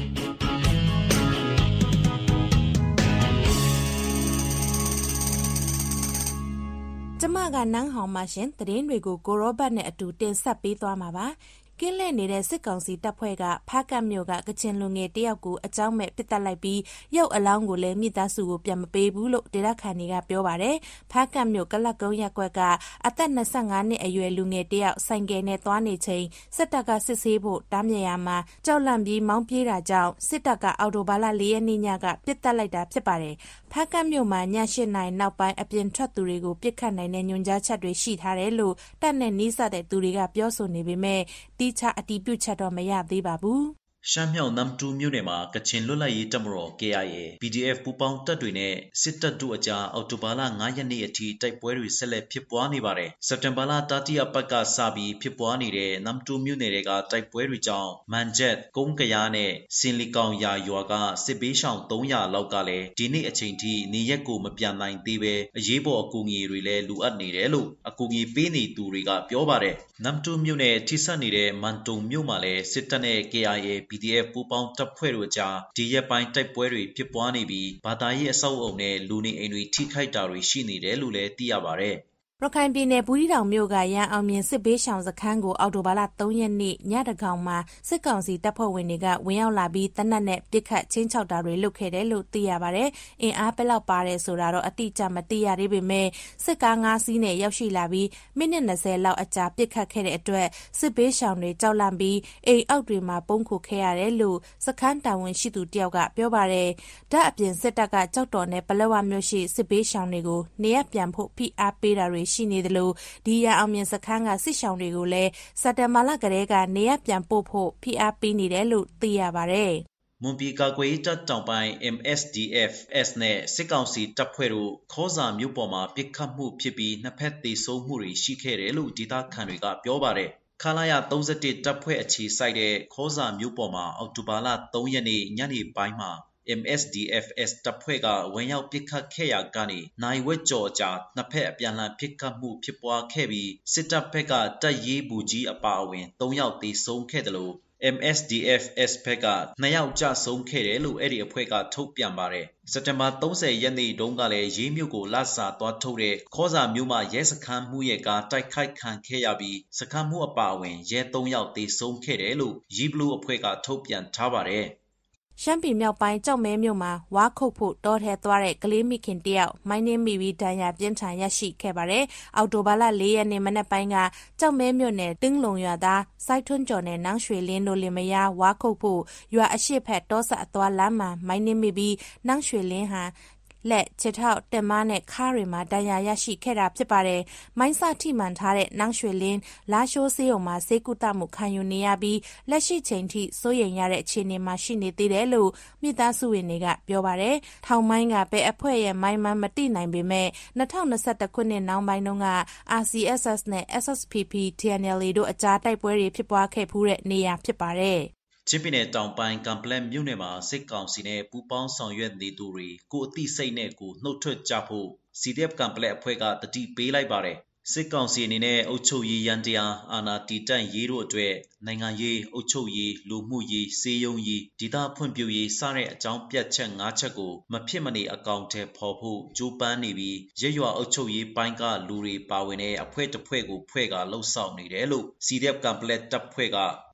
ကျမကနန်းဟောင်မှရှင်သတင်းတွေကိုကိုရောဘတ်နဲ့အတူတင်ဆက်ပေးသွားမှာပါကင်းလဲနေတဲ့စစ်ကောင်စီတပ်ဖွဲ့ကဖားကတ်မြို့ကကချင်လူငယ်တယောက်ကိုအကြောင်းမဲ့ပစ်တက်လိုက်ပြီးရုပ်အလောင်းကိုလည်းမိသားစုကိုပြန်မပေးဘူးလို့ဒေသခံတွေကပြောပါတယ်ဖားကတ်မြို့ကလပ်ကုန်းရပ်ကွက်ကအသက်၂၅နှစ်အရွယ်လူငယ်တယောက်ဆိုင်ကယ်နဲ့သွားနေချိန်စစ်တပ်ကစစ်ဆေးဖို့တားမြစ်ရမှာကြောက်လန့်ပြီးမောင်းပြေးတာကြောင့်စစ်တပ်ကအော်တိုဘာလ၄ရက်နေ့ညကပစ်တက်လိုက်တာဖြစ်ပါတယ်ဖားကတ်မြို့မှာည၈နာရီနောက်ပိုင်းအပြင်ထွက်သူတွေကိုပစ်ခတ်နိုင်တဲ့ညွှန်ကြားချက်တွေရှိထားတယ်လို့တပ်နဲ့နှီးစပ်တဲ့သူတွေကပြောဆိုနေပေမဲ့တိကျအတည်ပြုချက်တော့မရသေးပါဘူးရှမ်းမြောက်နမ်တူမြို့နယ်မှာကချင်လွတ်လပ်ရေးတပ်မတော် K I A P D F ပူးပေါင်းတပ်တွေနဲ့စစ်တပ်တို့အကြားအောက်တိုဘာလ၅ရက်နေ့အထိတိုက်ပွဲတွေဆက်လက်ဖြစ်ပွားနေပါတယ်။စက်တင်ဘာလတတိယပတ်ကစပြီးဖြစ်ပွားနေတဲ့နမ်တူမြို့နယ်တွေကတိုက်ပွဲတွေကြောင့်မန်ချက်၊ကုန်းကရားနဲ့စင်လီကောင်ယာရွာကစစ်ဘေးရှောင်၃၀၀လောက်ကလည်းဒီနေ့အချိန်ထိနေရက်ကိုမပြန်နိုင်သေးပဲအရေးပေါ်အကူအညီတွေလည်းလိုအပ်နေတယ်လို့အကူအညီပေးနေသူတွေကပြောပါတယ်။နမ်တူမြို့နယ်ထိစပ်နေတဲ့မန်တုံမြို့မှာလည်းစစ်တပ်နဲ့ K I A P D F ပူးပေါင်းတပ်ဖွဲ့တို့ကြားဒီရက်ပိုင်းတိုက်ပွဲတွေဖြစ်ပွားနေပြီးဘာသာရေးအဆောက်အအုံနဲ့လူနေအိမ်တွေထိခိုက်တာတွေရှိနေတယ်လို့လည်းသိရပါတယ်။ရခိုင်ပြည်နယ်ဘူးသီးတောင်မြို့ကရန်အောင်မြင်စစ်ဘေးရှောင်စခန်းကိုအောက်တိုဘာလ၃ရက်နေ့ညတကောင်မှာစစ်ကောင်စီတပ်ဖွဲ့ဝင်တွေကဝင်ရောက်လာပြီးတနက်နဲ့ပစ်ခတ်ချင်းချောက်တာတွေလုပ်ခဲ့တယ်လို့သိရပါတယ်။အင်အားဘယ်လောက်ပါတယ်ဆိုတာတော့အတိအကျမသိရသေးပေမဲ့စစ်ကား၅စီးနဲ့ရောက်ရှိလာပြီးမိနစ်၂၀လောက်အကြာပစ်ခတ်ခဲ့တဲ့အတွက်စစ်ဘေးရှောင်တွေကြောက်လန့်ပြီးအိမ်အောက်တွေမှာပုန်းခိုခဲ့ရတယ်လို့စခန်းတာဝန်ရှိသူတယောက်ကပြောပါတယ်။ဒါအပြင်စစ်တပ်ကကြောက်တော်နဲ့ပလက်ဝမြို့ရှိစစ်ဘေးရှောင်တွေကိုနေရပြန်ဖို့ဖိအားပေးတာတွေရှိနေတယ်လို့ဒီရအောင်မြင်စခန်းကစစ်ရှောင်တွေကိုလည်းစက်တင်ဘာလကတည်းကနေရပြန်ပို့ဖို့ဖိအားပေးနေတယ်လို့သိရပါတယ်မွန်ပြည်ကာကွယ်ရေးတပ်တောင်ပိုင်း M S D F S နဲ့စစ်ကောင်စီတပ်ဖွဲ့တို့ခေါစာမြို့ပေါ်မှာပစ်ခတ်မှုဖြစ်ပြီးနှစ်ဖက်သေဆုံးမှုတွေရှိခဲ့တယ်လို့ဒေသခံတွေကပြောပါတယ်ခလာရ၃၁တပ်ဖွဲ့အခြေစိုက်တဲ့ခေါစာမြို့ပေါ်မှာအောက်တိုဘာလ၃ရက်နေ့ညနေပိုင်းမှာM S D F S တပ်ဖွဲ့ကဝင်ရောက်ပစ်ခတ်ခဲ့ရာကနေနိုင်ဝက်ကျော်ကြာနှစ်ဖက်အပြန်အလှန်ပစ်ခတ်မှုဖြစ်ပွားခဲ့ပြီးစစ်တပ်ဘက်ကတပ်ရေးဘူးကြီးအပါအဝင်၃ယောက်သေဆုံးခဲ့တယ်လို့ M S D F S ဘက်က၂ယောက်ကြဆုံးခဲ့တယ်လို့အဲ့ဒီအဖွဲ့ကထုတ်ပြန်ပါတယ်စက်တင်ဘာ၃၀ရက်နေ့တုန်းကလည်းရေးမြို့ကိုလဆာသွားထုတ်တဲ့ခေါစာမြို့မှာရဲစခန်းမှုရဲ့ကတိုက်ခိုက်ခံခဲ့ရပြီးစခန်းမှုအပါအဝင်ရဲ၃ယောက်သေဆုံးခဲ့တယ်လို့ရီဘလူးအဖွဲ့ကထုတ်ပြန်ထားပါတယ်ရှမ်းပြည်မြောက်ပိုင်းကြောက်မဲမြို့မှာဝါခုတ်ဖို့တောထဲသွားတဲ့ကလေးမိခင်တယောက်မိုင်းနှင်းမိပြီးဒဏ်ရာပြင်းထန်ရရှိခဲ့ပါတယ်။အောက်တိုဘာလ၄ရက်နေ့မနက်ပိုင်းကကြောက်မဲမြို့နယ်တင်းလုံရွာသားစိုက်ထွန်းကျော်နဲ့နန်းရွှေလင်းတို့လင်မယားဝါခုတ်ဖို့ရွာအရှိဖက်တောဆက်အသွားလမ်းမှာမိုင်းနှင်းမိပြီးနန်းရွှေလင်းဟာလက်ချစ်ထောက်တက်မနဲ့ခါးတွေမှာဒဏ်ရာရရှိခဲ့တာဖြစ်ပါတယ်။မိုင်းစထိမှန်ထားတဲ့နန်းရွှေလင်းလာရှိုးဆေးရုံမှာဆေးကုသမှုခံယူနေရပြီးလက်ရှိချိန်ထိစိုးရိမ်ရတဲ့အခြေအနေမှာရှိနေသေးတယ်လို့မိသားစုဝင်တွေကပြောပါတယ်။ထောင်မိုင်းကပဲအဖွဲ့ရဲ့မိုင်းမှန်မတိနိုင်ပေမဲ့၂၀၂၁ခုနှစ်နောက်ပိုင်းတုန်းက R C S S နဲ့ S S P P T N L A တို့အကြားတိုက်ပွဲတွေဖြစ်ပွားခဲ့ဖူးတဲ့နေရာဖြစ်ပါတယ်။ချင်းပြည်နယ်တောင်ပိုင်းကံပလက်မြို့နယ်မှာစစ်ကောင်စီနဲ့ပူးပေါင်းဆောင်ရွက်နေသူတွေကိုအသိစိတ်နဲ့ကိုနှုတ်ထွက်ကြဖို့ C D F ကံပလက်အဖွဲ့ကတတိပေးလိုက်ပါတယ်စစ်ကောင်စီအနေနဲ့အုပ်ချုပ်ရေးရန်တရားအာဏာတည်တံ့ရေးတို့အတွက်နိုင်ငံရေးအုပ်ချုပ်ရေးလူမှုရေးစေယုံရေးဒေသဖွံ့ဖြိုးရေးစတဲ့အကြောင်းပြချက်၅ချက်ကိုမဖြစ်မနေအကောင့်ထဲပေါ်ဖို့ကြိုးပမ်းနေပြီးရရွာအုပ်ချုပ်ရေးပိုင်းကလူတွေပါဝင်တဲ့အဖွဲ့တစ်ဖွဲ့ကိုဖွဲ့ကလှုပ်ဆောင်နေတယ်လို့ C D F ကံပလက်တပ်ဖွဲ့က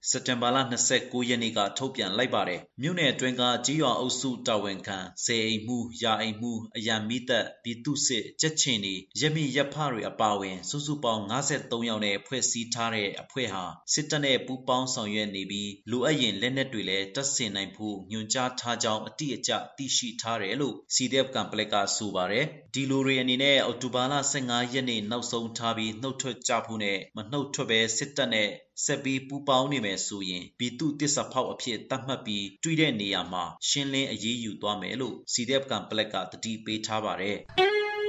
စက်တင်ဘာလ၂၉ရက်နေ့ကထုတ်ပြန်လိုက်ပါတယ်။မြို့နယ်အတွင်းကကြေးရွာအုပ်စုတာဝန်ခံဇေအိမ်မှု၊ရာအိမ်မှု၊အရန်မီသက်၊ပြည်သူ့စစ်၊ကြက်ချင်တွေရက်မိရက်ဖတွေအပါအဝင်စုစုပေါင်း၅၃ယောက်နဲ့ဖွဲ့စည်းထားတဲ့အဖွဲ့ဟာစစ်တပ်နဲ့ပူးပေါင်းဆောင်ရွက်နေပြီးလိုအပ်ရင်လက်နက်တွေလည်းတပ်ဆင်နိုင်ဖို့ညွှန်ကြားထားကြောင်းအတိအကျသိရှိထားတယ်လို့ စီ ဒီ အက်ဖ် ကန်ပလက်ကဆိုပါတယ်။ဒီလိုတွေအနေနဲ့အောက်တိုဘာလ၁၅ရက်နေ့နောက်ဆုံးထားပြီးနှုတ်ထွက်ကြဖို့နဲ့မနှုတ်ထွက်ပဲစစ်တပ်နဲ့ဆက်ပြီးပူးပေါင်းနေမယ်ဆိုရင်ပြည်သူ့တစ္ဆာဖောက်အဖြစ်သတ်မှတ်ပြီးတွေ့တဲ့နေရာမှာရှင်းလင်းအရေးယူသွားမယ်လို့ စီ ဒီ အက်ဖ် ကန်ပလက်ကတတိပေးထားပါတယ်။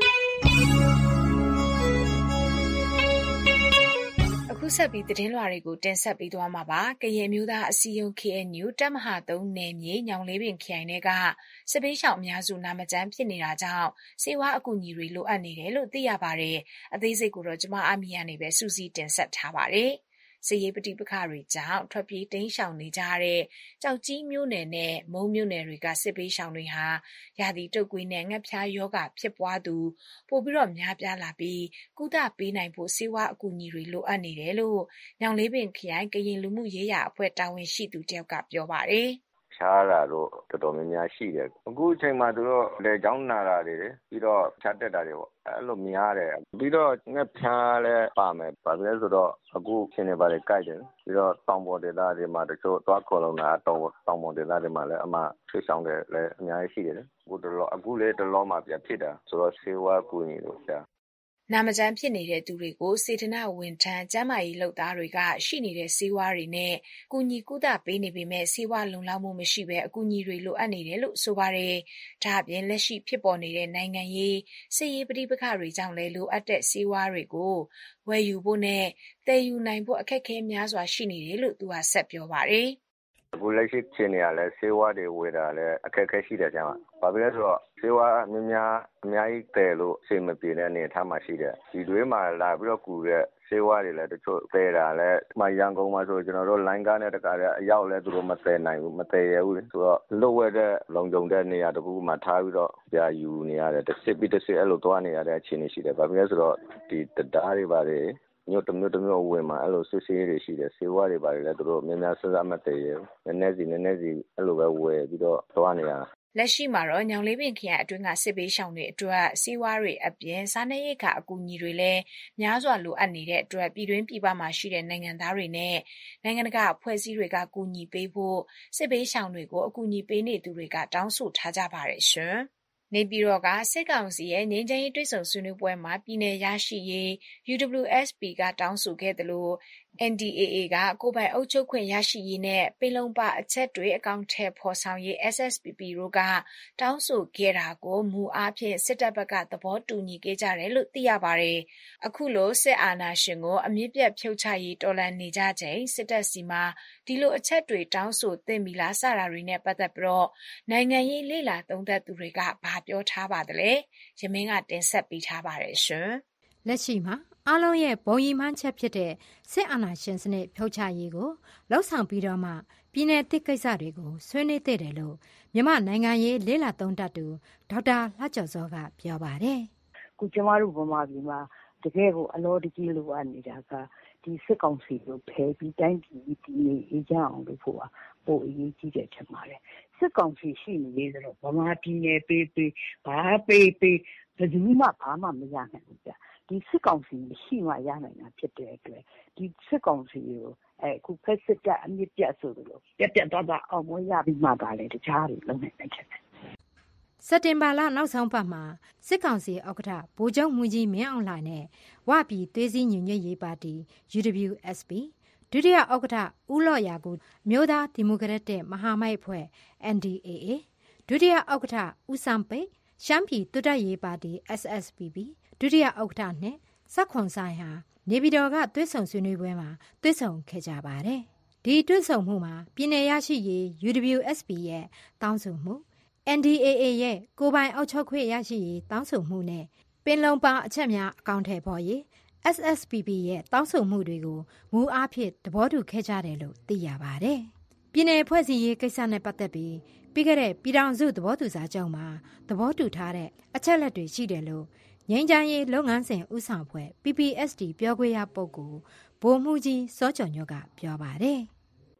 အခုဆက်ပြီးသတင်းလွှာတွေကိုတင်ဆက်ပေးသွားမှာပါ။ကရင်မျိုးသားအစည်းအရုံး ကေအန်ယူ တပ်မဟာသုံးနယ်မြေညောင်လေးပင်ခရိုင်ထဲကစစ်ဘေးရှောင်အများစုနာမကျန်းဖြစ်နေတာကြောင့်စေဝါအကူအညီတွေလိုအပ်နေတယ်လို့သိရပါတယ်။အသေးစိတ်ကိုတော့ကျမအာမီယာနေပဲစူးစီးတင်ဆက်ထားပါတယ်။စစ်ရေးပဋိပက္ခတွေကြောင့်ထွက်ပြေးတိမ်းရှောင်နေကြတဲ့ကြောက်ကြီးမြို့နယ်နဲ့မုံမြို့နယ်တွေကစစ်ဘေးရှောင်တွေဟာရာသီတုပ်ကွေးနဲ့ငှက်ဖျားရောဂါဖြစ်ပွားသူပိုပြီးတော့များပြားလာပြီးကုသပေးနိုင်ဖို့ဆေးဝါးအကူအညီတွေလိုအပ်နေတယ်လို့ညောင်လေးပင်ခရိုင်ကရင်လူမှုရေးရာအဖွဲ့တာဝန်ရှိသူတယောက်ကပြောပါတယ်။ရှားတာတော့တော်တော်များများရှိတယ်အခုအချိန်မှာသူတို့လေကြောင်းနာတာတွေပြီးတော့ဖြတ်တက်တာတွေပေါ့အဲ့လိုများတယ်ပြီးတော့ငှက်ဖျားလည်းပါမယ်ဘာလို့လဲဆိုတော့အခုရှင်နေပါလေကြိုက်တယ်ပြီးတော့တောင်ပေါ်ဒေသတွေမှာတချို့သွားခေါ်လုံတာတောင်တောင်ပေါ်ဒေသတွေမှာလည်းအမှဆွေးဆောင်တယ်လည်းအများကြီးရှိတယ်အခုတလောအခုလေတလောမှာပြဖြစ်တာဆိုတော့ဆေးဝါးကူညီလို့ရှာနာမကျန်းဖြစ်နေတဲ့သူတွေကိုစေတနာဝန်ထမ်းကျန်းမာရေးလုပ်သားတွေကရှိနေတဲ့ဆေးဝါးတွေနဲ့ကူညီကုသပေးနေပေမဲ့ဆေးဝါးလုံလောက်မှုမရှိဘဲအကူအညီတွေလိုအပ်နေတယ်လို့ဆိုပါတယ်။ဒါအပြင်လက်ရှိဖြစ်ပေါ်နေတဲ့နိုင်ငံရေးစစ်ရေးပဋိပက္ခတွေကြောင့်လည်းလိုအပ်တဲ့ဆေးဝါးတွေကိုဝယ်ယူဖို့နဲ့တည်ယူနိုင်ဖို့အခက်အခဲများစွာရှိနေတယ်လို့သူကဆက်ပြောပါတယ်။အခုလက်ရှိချိန်နေရလဲဆေးဝါးတွေဝယ်တာလဲအခက်အခဲရှိတယ်ကျန်ပါဘာဖြစ်လဲဆိုတော့ဆေးဝါးအများများအများကြီးတည်လို့အချိန်မပြေတဲ့အနေအထားမှာရှိတယ်ဒီတွေမှာလာပြီးတော့ကူတဲ့ဆေးဝါးတွေလည်းတချို့တည်တာလဲမှရန်ကုန်မှာဆိုကျွန်တော်တို့လိုင်းကားနဲ့တကားတဲ့အရောက်လဲသူတို့မတည်နိုင်ဘူးမတည်ရဘူးဆိုတော့လွတ်ဝဲတဲ့လုံခြုံတဲ့နေရာတခုမှာထားပြီးတော့ကြာယူနေရတယ်တစ်စစ်ပြီးတစ်စစ်အဲ့လိုသွားနေရတဲ့အခြေအနေရှိတယ်ဘာဖြစ်လဲဆိုတော့ဒီတရားတွေပါတယ်မြို့တမြို့တမြို့ဝင်မှာအဲ့လိုစစ်ဆေးတွေရှိတယ်ဆေးဝါးတွေပါတယ်လဲသူတို့များများစဉ်းစားမှတည်ရနည်းနည်းစီနည်းနည်းစီအဲ့လိုပဲဝယ်ပြီးတော့သွားနေရလက်ရှိမှာတော့ညောင်လေးပင်ခရိုင်အတွင်းကစစ်ဘေးရှောင်တွေအတွက်စီးဝါးတွေအပြင်စားနပ်ရိက္ခာအကူအညီတွေလည်းများစွာလိုအပ်နေတဲ့အတွက်ပြည်တွင်းပြည်ပမှာရှိတဲ့နိုင်ငံသားတွေနဲ့နိုင်ငံတကာအဖွဲ့အစည်းတွေကကူညီပေးဖို့စစ်ဘေးရှောင်တွေကိုအကူအညီပေးနေသူတွေကတောင်းဆိုထားကြပါတယ်ရှင်။နေပြည်တော်ကစစ်ကောင်စီရဲ့ငြိမ်းချမ်းရေးတွေ့ဆုံဆွေးနွေးပွဲမှာပြည်내ရရှိရေး ယူ ဒဘလျူ အက်စ် ပီ ကတောင်းဆိုခဲ့တယ်လို့ အန် ဒီ အေ အေ ကကိုယ်ပိုင်အုပ်ချုပ်ခွင့်ရရှိရေးနဲ့ပင်လုံပါအချက်တွေအကောင့်ထဲဖော်ဆောင်ရေး အက်စ် အက်စ် ပီ ပီ တို့ကတောင်းဆိုခဲ့တာကိုမူအားဖြင့်စစ်တပ်ဘက်ကသဘောတူညီခဲ့ကြတယ်လို့သိရပါတယ်။အခုလိုစစ်အာဏာရှင်ကိုအမြင့်ပြတ်ဖြုတ်ချရေးတော်လှန်နေကြချိန်စစ်တပ်စီမှာဒီလိုအချက်တွေတောင်းဆိုသင့်ပြီလားစတာတွေနဲ့ပတ်သက်ပြီးတော့နိုင်ငံရေးလေ့လာသုံးသပ်သူတွေကဘာပြောထားပါသလဲ။ရမင်းကတင်ဆက်ပေးထားပါတယ်ရှင်။လက်ရှိမှာအားလုံးရဲ့ဘုံရည်မှန်းချက်ဖြစ်တဲ့စစ်အာဏာရှင်စနစ်ဖြုတ်ချရေးကိုလှုံ့ဆော်ပြီးတော့မှပြည်내သစ်ကိစ္စတွေကိုဆွေးနွေးသင့်တယ်လို့မြန်မာနိုင်ငံရေးလေ့လာသုံးသပ်သူဒေါက်တာလှကျော်စောကပြောပါတယ်။ခုကျမတို့ဗမာပြည်မှာတကယ်ကိုအလောတကြီးလိုအပ်နေတာကဒီစစ်ကောင်စီကိုဖယ်ပြီးတိုင်းပြည်ဒီနေအေးချမ်းအောင်လုပ်ဖို့ပိုအရေးကြီးတယ်ထင်ပါတယ်။စစ်ကောင်စီရှိနေလေဆိုတော့ဗမာပြည်နယ်ပေးပေးဘာပေးပေးဘယ်သူမှဘာမှမရနိုင်ဘူးကြာ။ဒီစစ်ကောင်စီရှိမှရနိုင်တာဖြစ်တဲ့အတွက်ဒီစစ်ကောင်စီကိုအဲခုဖက်စစ်တပ်အမြင့်ပြတ်ဆိုလို့ပြတ်ပြတ်သွားသွားအောင်မရပြီးမှပါလေတခြားတွေလုံးနေနိုင်တယ်စက်တင်ဘာလနောက်ဆုံးပတ်မှာစစ်ကောင်စီဥက္ကဋ္ဌဗိုလ်ချုပ်မှူးကြီးမင်းအောင်လှိုင်နဲ့ဝပြည်သွေးစည်းညီညွတ်ရေးပါတီ ယူ ဒဘလျူ အက်စ် ပီ ဒုတိယဥက္ကဋ္ဌဦးလော့ရာကူမြို့သားဒီမိုကရက်တစ်မဟာမိတ်အဖွဲ့ အန် ဒီ အေ အေ ဒုတိယဥက္ကဋ္ဌဦးစံပိတ်ရှမ်းပြည်တွတ်တက်ရေးပါတီ အက်စ် အက်စ် ပီ ပီ ဒုတိယဥက္ကဋ္ဌနဲ့စက်ခွန်ဆိုင်ဟာနေပြည်တော်ကသွေးဆောင်ဆွေးနွေးပွဲမှာသွေးဆောင်ခဲ့ကြပါတယ်။ဒီသွေးဆောင်မှုမှာပြည်내ရရှိရေး ယူ ဒဘလျူ အက်စ် ပီ ရဲ့တောင်းဆိုမှုအန် ဒီ အေ အေ ရဲ့ကိုယ်ပိုင်အောက်ချုပ်ခွင့်ရရှိရေးတောင်းဆိုမှုနဲ့ပင်လုံပါအချက်များအကောင့်ထဲပေါ်ရေး အက်စ် အက်စ် ပီ ပီ ရဲ့တောင်းဆိုမှုတွေကိုမူအားဖြင့်သဘောတူခဲ့ကြတယ်လို့သိရပါတယ်။ပြည်내ဖွဲ့စည်းရေးကိစ္စနဲ့ပတ်သက်ပြီးပြီးခဲ့တဲ့ပြည်ထောင်စုသဘောတူစာချုပ်မှာသဘောတူထားတဲ့အချက်လက်တွေရှိတယ်လို့ငြိမ်းချမ်းရေးလုပ်ငန်းစဉ်ဦးဆောင်ဖွဲ့ ပီ ပီ အက်စ် တီ ပြောခွင့်ရပုဂ္ဂိုလ်ဗိုလ်မှူးကြီးစောကျော်ညွန့်ကပြောပါတယ်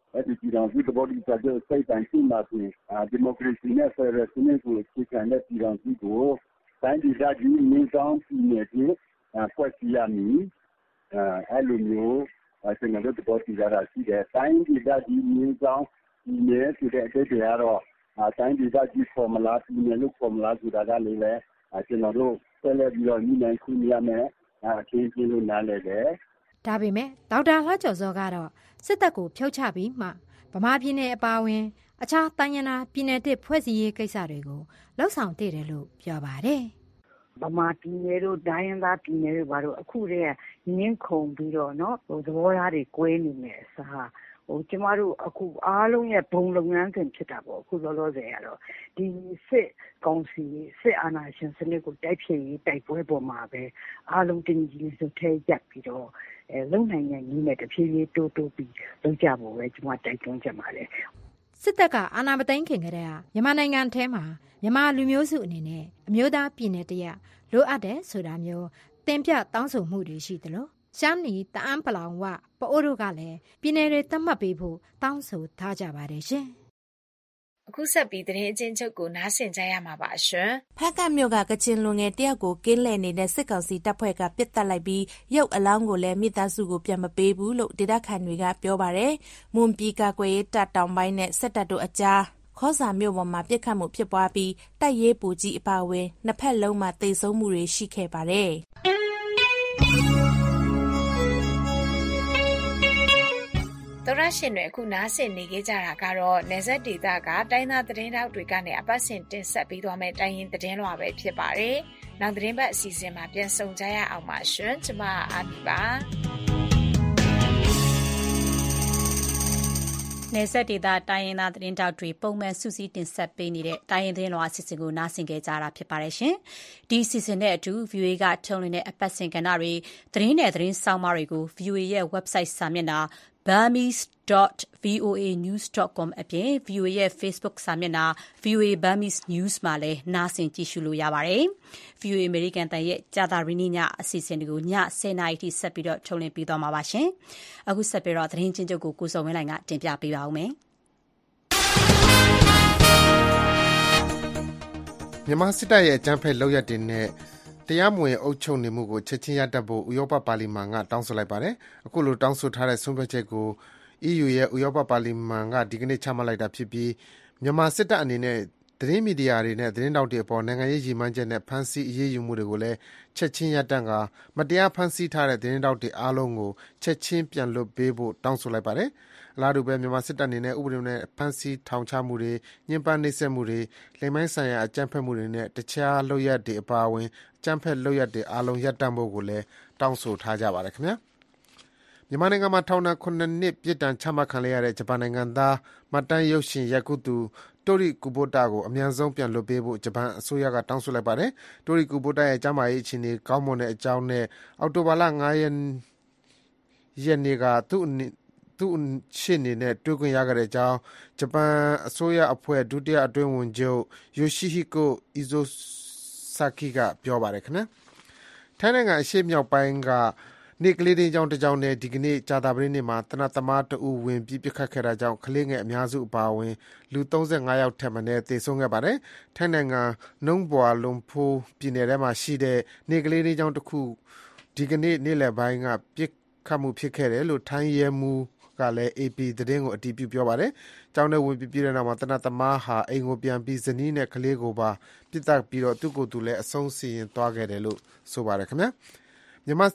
အဲ့ဒီပြည်တော်စုတဘောဒီစာချုပ်စိတ်တိုင်းရှိမှဆိုရင်ဒီမိုကရေစီနဲ့ဖက်ဒရယ်စနစ်ကိုအခြေခံတဲ့ပြည်တော်စုကိုတိုင်းဒေသကြီးငင်းဆောင်ပြည်နယ်ကြီးဖွဲ့စည်းရမည်အဲ့လိုမျိုးကျွန်တော်တို့တဘောဒီကြတာရှိတယ်တိုင်းဒေသကြီးငင်းဆောင်ပြည်နယ်ဆိုတဲ့အသေးတွေကတော့တိုင်းဒေသကြီးဖော်မလာပြည်နယ်လို့ဖော်မလာဆိုတာကလည်းလေကျွန်တော်တို့ဆက်လက်ပြီးတော့ညီနိုင်ခွင့်ရမယ်အခင်းပြလို့နားလည်တယ်ဒါပေမဲ့ဒေါက်တာလှကျော်စောကတော့စစ်တပ်ကိုဖြုတ်ချပြီးမှဗမာပြည်နယ်အပါအဝင်အခြားတိုင်းရင်းသားပြည်နယ်တစ်ဖွဲ့စည်းရေးကိစ္စတွေကိုလှုပ်ဆောင်တည်တယ်လို့ပြောပါတယ်ဗမာပြည်နယ်တို့တိုင်းရင်းသားပြည်နယ်တို့ဘာလို့အခုတည်းကငင်းခုန်ပြီးတော့နော်ဟိုသဘောထားတွေကွဲနေမယ်အစားဟိုကျမတို့အခုအားလုံးရဲ့ဘုံလုပ်ငန်းစဉ်ဖြစ်တာပေါ့အခုလောလောဆယ်ကတော့ဒီစစ်ကောင်စီစစ်အာဏာရှင်စနစ်ကိုတိုက်ဖြည့်ရေးတိုက်ပွဲပေါ်မှာပဲအားလုံးတင်ကြီးစုထဲရက်ပြီးတော့အဲလုံနိုင်တဲ့ညီနဲ့တဖြည်းဖြည်းတိုးတိုးပြီးလုပ်ကြဖို့ပဲကျမတိုက်တွန်းချင်ပါတယ်စစ်တပ်ကအာဏာမသိမ်းခင်ကတည်းကမြန်မာနိုင်ငံထဲမှာမြန်မာလူမျိုးစုအနေနဲ့အမျိုးသားပြည်နယ်တရလိုအပ်တယ်ဆိုတာမျိုးတင်ပြတောင်းဆိုမှုတွေရှိသလိုရှမ်းနီတအန်းပလောင်ဝပအိုးတို့ကလည်းပြည်နယ်တွေသတ်မှတ်ပေးဖို့တောင်းဆိုထားကြပါတယ်ရှင်အခုဆက်ပြီးသတင်းအချင်းချုပ်ကိုနားဆင်ကြရမှာပါရှင်ဖက်ကမြို့ကကချင်လူငယ်တယောက်ကိုကင်းလှည့်နေတဲ့စစ်ကောင်စီတပ်ဖွဲ့ကပစ်တက်လိုက်ပြီးရုပ်အလောင်းကိုလည်းမိသားစုကိုပြန်မပေးဘူးလို့ဒေသခံတွေကပြောပါတယ်မွန်ပြည်ကကွယ်တပ်တောင်ပိုင်းနဲ့စစ်တပ်တို့အကြားခေါစာမြို့ပေါ်မှာပြစ်ခတ်မှုဖြစ်ပွားပြီးတိုက်ရေးပူကြီးအပါအဝင်နှစ်ဖက်လုံးမှာသေဆုံးမှုတွေရှိခဲ့ပါတယ်တော်ရရှင်တွေအခုနားဆင်နေကြတာကတော့နေဆက်ဒေတာကတိုင်းသားသတင်းတောက်တွေကနေအပတ်စဉ်တင်ဆက်ပြီးသွားမယ့်တိုင်းရင်းသတင်းလွှာပဲဖြစ်ပါတယ်။နောက်သတင်းပတ်အစီအစဉ်မှာပြန်ဆုံကြရအောင်ပါရှင်။ကျွန်မအာမီပါ။နေဆက်ဒေတာတိုင်းရင်းသားသတင်းတောက်တွေပုံမှန်စုစည်းတင်ဆက်ပေးနေတဲ့တိုင်းရင်းသတင်းလွှာအစီအစဉ်ကိုနားဆင်ကြကြတာဖြစ်ပါတယ်ရှင်။ဒီအစီအစဉ်နဲ့အတူ ဗီအိုအေ ကထုတ်လွှင့်တဲ့အပတ်စဉ်ကဏ္ဍတွေသတင်းနဲ့သတင်းဆောင်းပါးတွေကို ဗီအိုအေ ရဲ့ website စာမျက်နှာburmese dot voa news dot com အပြင် ဗီအိုအေ ရဲ့ Facebook စာမျက်နှာ ဗီအိုအေ Burmese News မှာလည်းနားဆင်ကြည့်ရှုလို့ရပါတယ်။ ဗီအိုအေ အမေရိကန်တန်ရဲ့ကြာသပတေးနေ့ညအစီအစဉ်တွေကိုညဆယ်နာရီထိဆက်ပြီးတော့ထုတ်လွှင့်ပေးသွားမှာပါရှင်။အခုဆက်ပြီးတော့သတင်းချင်းချုပ်ကိုကိုစောဝင်းလိုင်ကတင်ပြပေးပါဦးမယ်။မြန်မာစစ်တပ်ရဲ့အကြမ်းဖက်လုပ်ရပ်တွေနဲ့တရားမဝင်အုပ်ချုပ်နေမှုကိုချက်ချင်းရပ်တန့်ဖို့ဥရောပပါလီမန်ကတောင်းဆိုလိုက်ပါတယ်။အခုလိုတောင်းဆိုထားတဲ့ဆုံးဖြတ်ချက်ကို အီးယူ ရဲ့ဥရောပပါလီမန်ကဒီကနေ့ချမှတ်လိုက်တာဖြစ်ပြီးမြန်မာစစ်တပ်အနေနဲ့သတင်းမီဒီယာတွေနဲ့သတင်းတောက်တွေအပေါ်နိုင်ငံရေးရည်မှန်းချက်နဲ့ဖမ်းဆီးအရေးယူမှုတွေကိုလည်းချက်ချင်းရပ်တန့်ကာမတရားဖမ်းဆီးထားတဲ့သတင်းတောက်တွေအားလုံးကိုချက်ချင်းပြန်လွှတ်ပေးဖို့တောင်းဆိုလိုက်ပါတယ်။အလားတူပဲမြန်မာစစ်တပ်အနေနဲ့ဥပဒေနဲ့ဖမ်းဆီးထောင်ချမှုတွေညှဉ်းပန်းနှိပ်စက်မှုတွေလိမ်မိုင်းဆိုင်ရာအကြမ်းဖက်မှုတွေနဲ့တခြားလုပ်ရပ်တွေအပါအဝင်အကြမ်းဖက်လုပ်ရပ်တွေအားလုံးရပ်တန့်ဖို့ကိုလည်းတောင်းဆိုထားကြပါတယ်ခင်ဗျာ။မြန်မာနိုင်ငံမှာထောင်ဒဏ်ခုနှစ်နှစ်ပြစ်ဒဏ်ချမှတ်ခံရတဲ့ဂျပန်နိုင်ငံသားမှတ်တမ်းရုပ်ရှင်ရိုက်ကူးသူတိုရီကူဘိုတာကိုအမြန်ဆုံးပြန်လွှတ်ပေးဖို့ဂျပန်အစိုးရကတောင်းဆိုလိုက်ပါတယ်။တိုရီကူဘိုတာရဲ့ကျန်းမာရေးအခြေအနေကောင်းမွန်တဲ့အကြောင်းနဲ့အောက်တိုဘာလ၅ရက်ရက်နေ့ကသူ့သူ့ရှေ့နေနဲ့တွေ့ခွင့်ရခဲ့တဲ့အကြောင်းဂျပန်အစိုးရအဖွဲ့ဒုတိယအတွင်းဝန်ချုပ်ယိုရှိဟီကိုအီဇိုဆာကီကပြောပါတယ်ခင်ဗျာ။ထိုင်းနိုင်ငံအရှေ့မြောက်ပိုင်းကနေ့ကလေးတင်းကျောင်းတစ်ကျောင်းနဲ့ဒီကနေ့ကြာသပတေးနေ့မှာတနတ်သမားတအူဝင်ပြီးပြစ်ခတ်ခဲ့တာကြောင့်ကလေးငယ်အများစုအပါအဝင်လူ၃၅ယောက်ထက်မနည်းသေဆုံးခဲ့ပါတယ်။ထိုင်းနိုင်ငံနုံဘွာလွန်ဖိုးပြည်နယ်ထဲမှာရှိတဲ့နေ့ကလေးတင်းကျောင်းတစ်ခုဒီကနေ့နေ့လယ်ပိုင်းကပြစ်ခတ်မှုဖြစ်ခဲ့တယ်လို့ထိုင်းရဲမှူးကလည်း အေပီ သတင်းကိုအတည်ပြုပြောပါတယ်။ကျောင်းထဲဝင်ပြီးပြည်တဲ့နောက်မှာတနတ်သမားဟာအိမ်ကိုပြန်ပြီးဇနီးနဲ့ကလေးကိုပါပြစ်တက်ပြီးတော့သူ့ကိုယ်သူလည်းအဆုံးစီရင်သွားခဲ့တယ်လို့ဆိုပါတယ်ခင်ဗျာ။မြန်မာ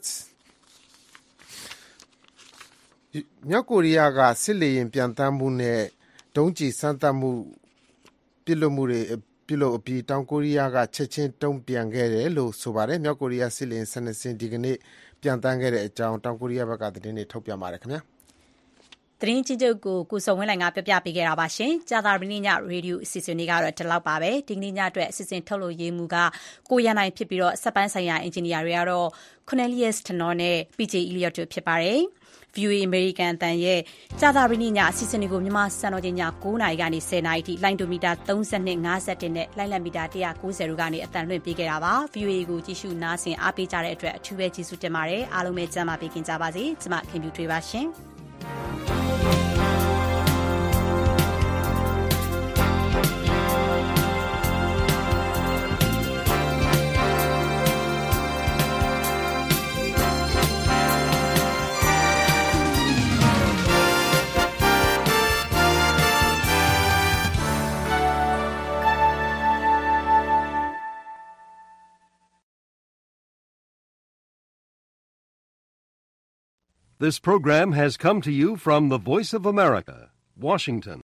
မြောက်ကိုရီးယားကစစ်လေယာဉ်ပြန်တမ်းမှုနဲ့ဒုံးကျည်စမ်းသပ်မှုပြုလုပ်မှုတွေပြုလုပ်အပြီးတောင်ကိုရီးယားကချက်ချင်းတုံ့ပြန်ခဲ့တယ်လို့ဆိုပါတယ်မြောက်ကိုရီးယားစစ်လေယာဉ်၁၂စင်းဒီကနေ့ပြန်တမ်းခဲ့တဲ့အကြောင်းတောင်ကိုရီးယားဘက်ကသတင်းတွေထုတ်ပြန်ပါတယ်ခင်ဗျာသတင်းချင်းချုပ်ကိုကိုစုံဝင်းလိုင်ကပြပြပေးခဲ့တာပါရှင်ကြာသပတေးနေ့ညရေဒီယိုအစီအစဉ်လေးကတော့ဒီလောက်ပါပဲဒီကနေ့ညအတွက်အစီအစဉ်ထုတ်လို့ရေးမှုကကိုရန်နိုင်ဖြစ်ပြီးတော့စက်ပိုင်းဆိုင်ရာအင်ဂျင်နီယာတွေကတော့ Cornelius Tenor နဲ့ ပီ ဂျေ Elliot တို့ဖြစ်ပါတယ်ဗီအိုအေ အမေရိကန်အသံရဲ့ကြာသပတေးနေ့ညအစီအစဉ်တွေကိုမြန်မာစံတော်ချိန်ည၉နာရီကနေ၁၀နာရီထိလိုင်းဒိုမီတာ၃၂ ၅၁နဲ့လိုင်းလံမီတာ၁၉၀တို့ကနေအသံလွှင့်ပေးခဲ့တာပါ ဗီအိုအေ ကိုကြည့်ရှုနားဆင်အားပေးကြတဲ့အတွက်အထူးပဲကျေးဇူးတင်ပါတယ်အားလုံးပဲကျမ်းမာပေးခင်ကြပါစေကျွန်မခင်ဗျူထွေးပါရှင် This program has come to you from the Voice of America, Washington.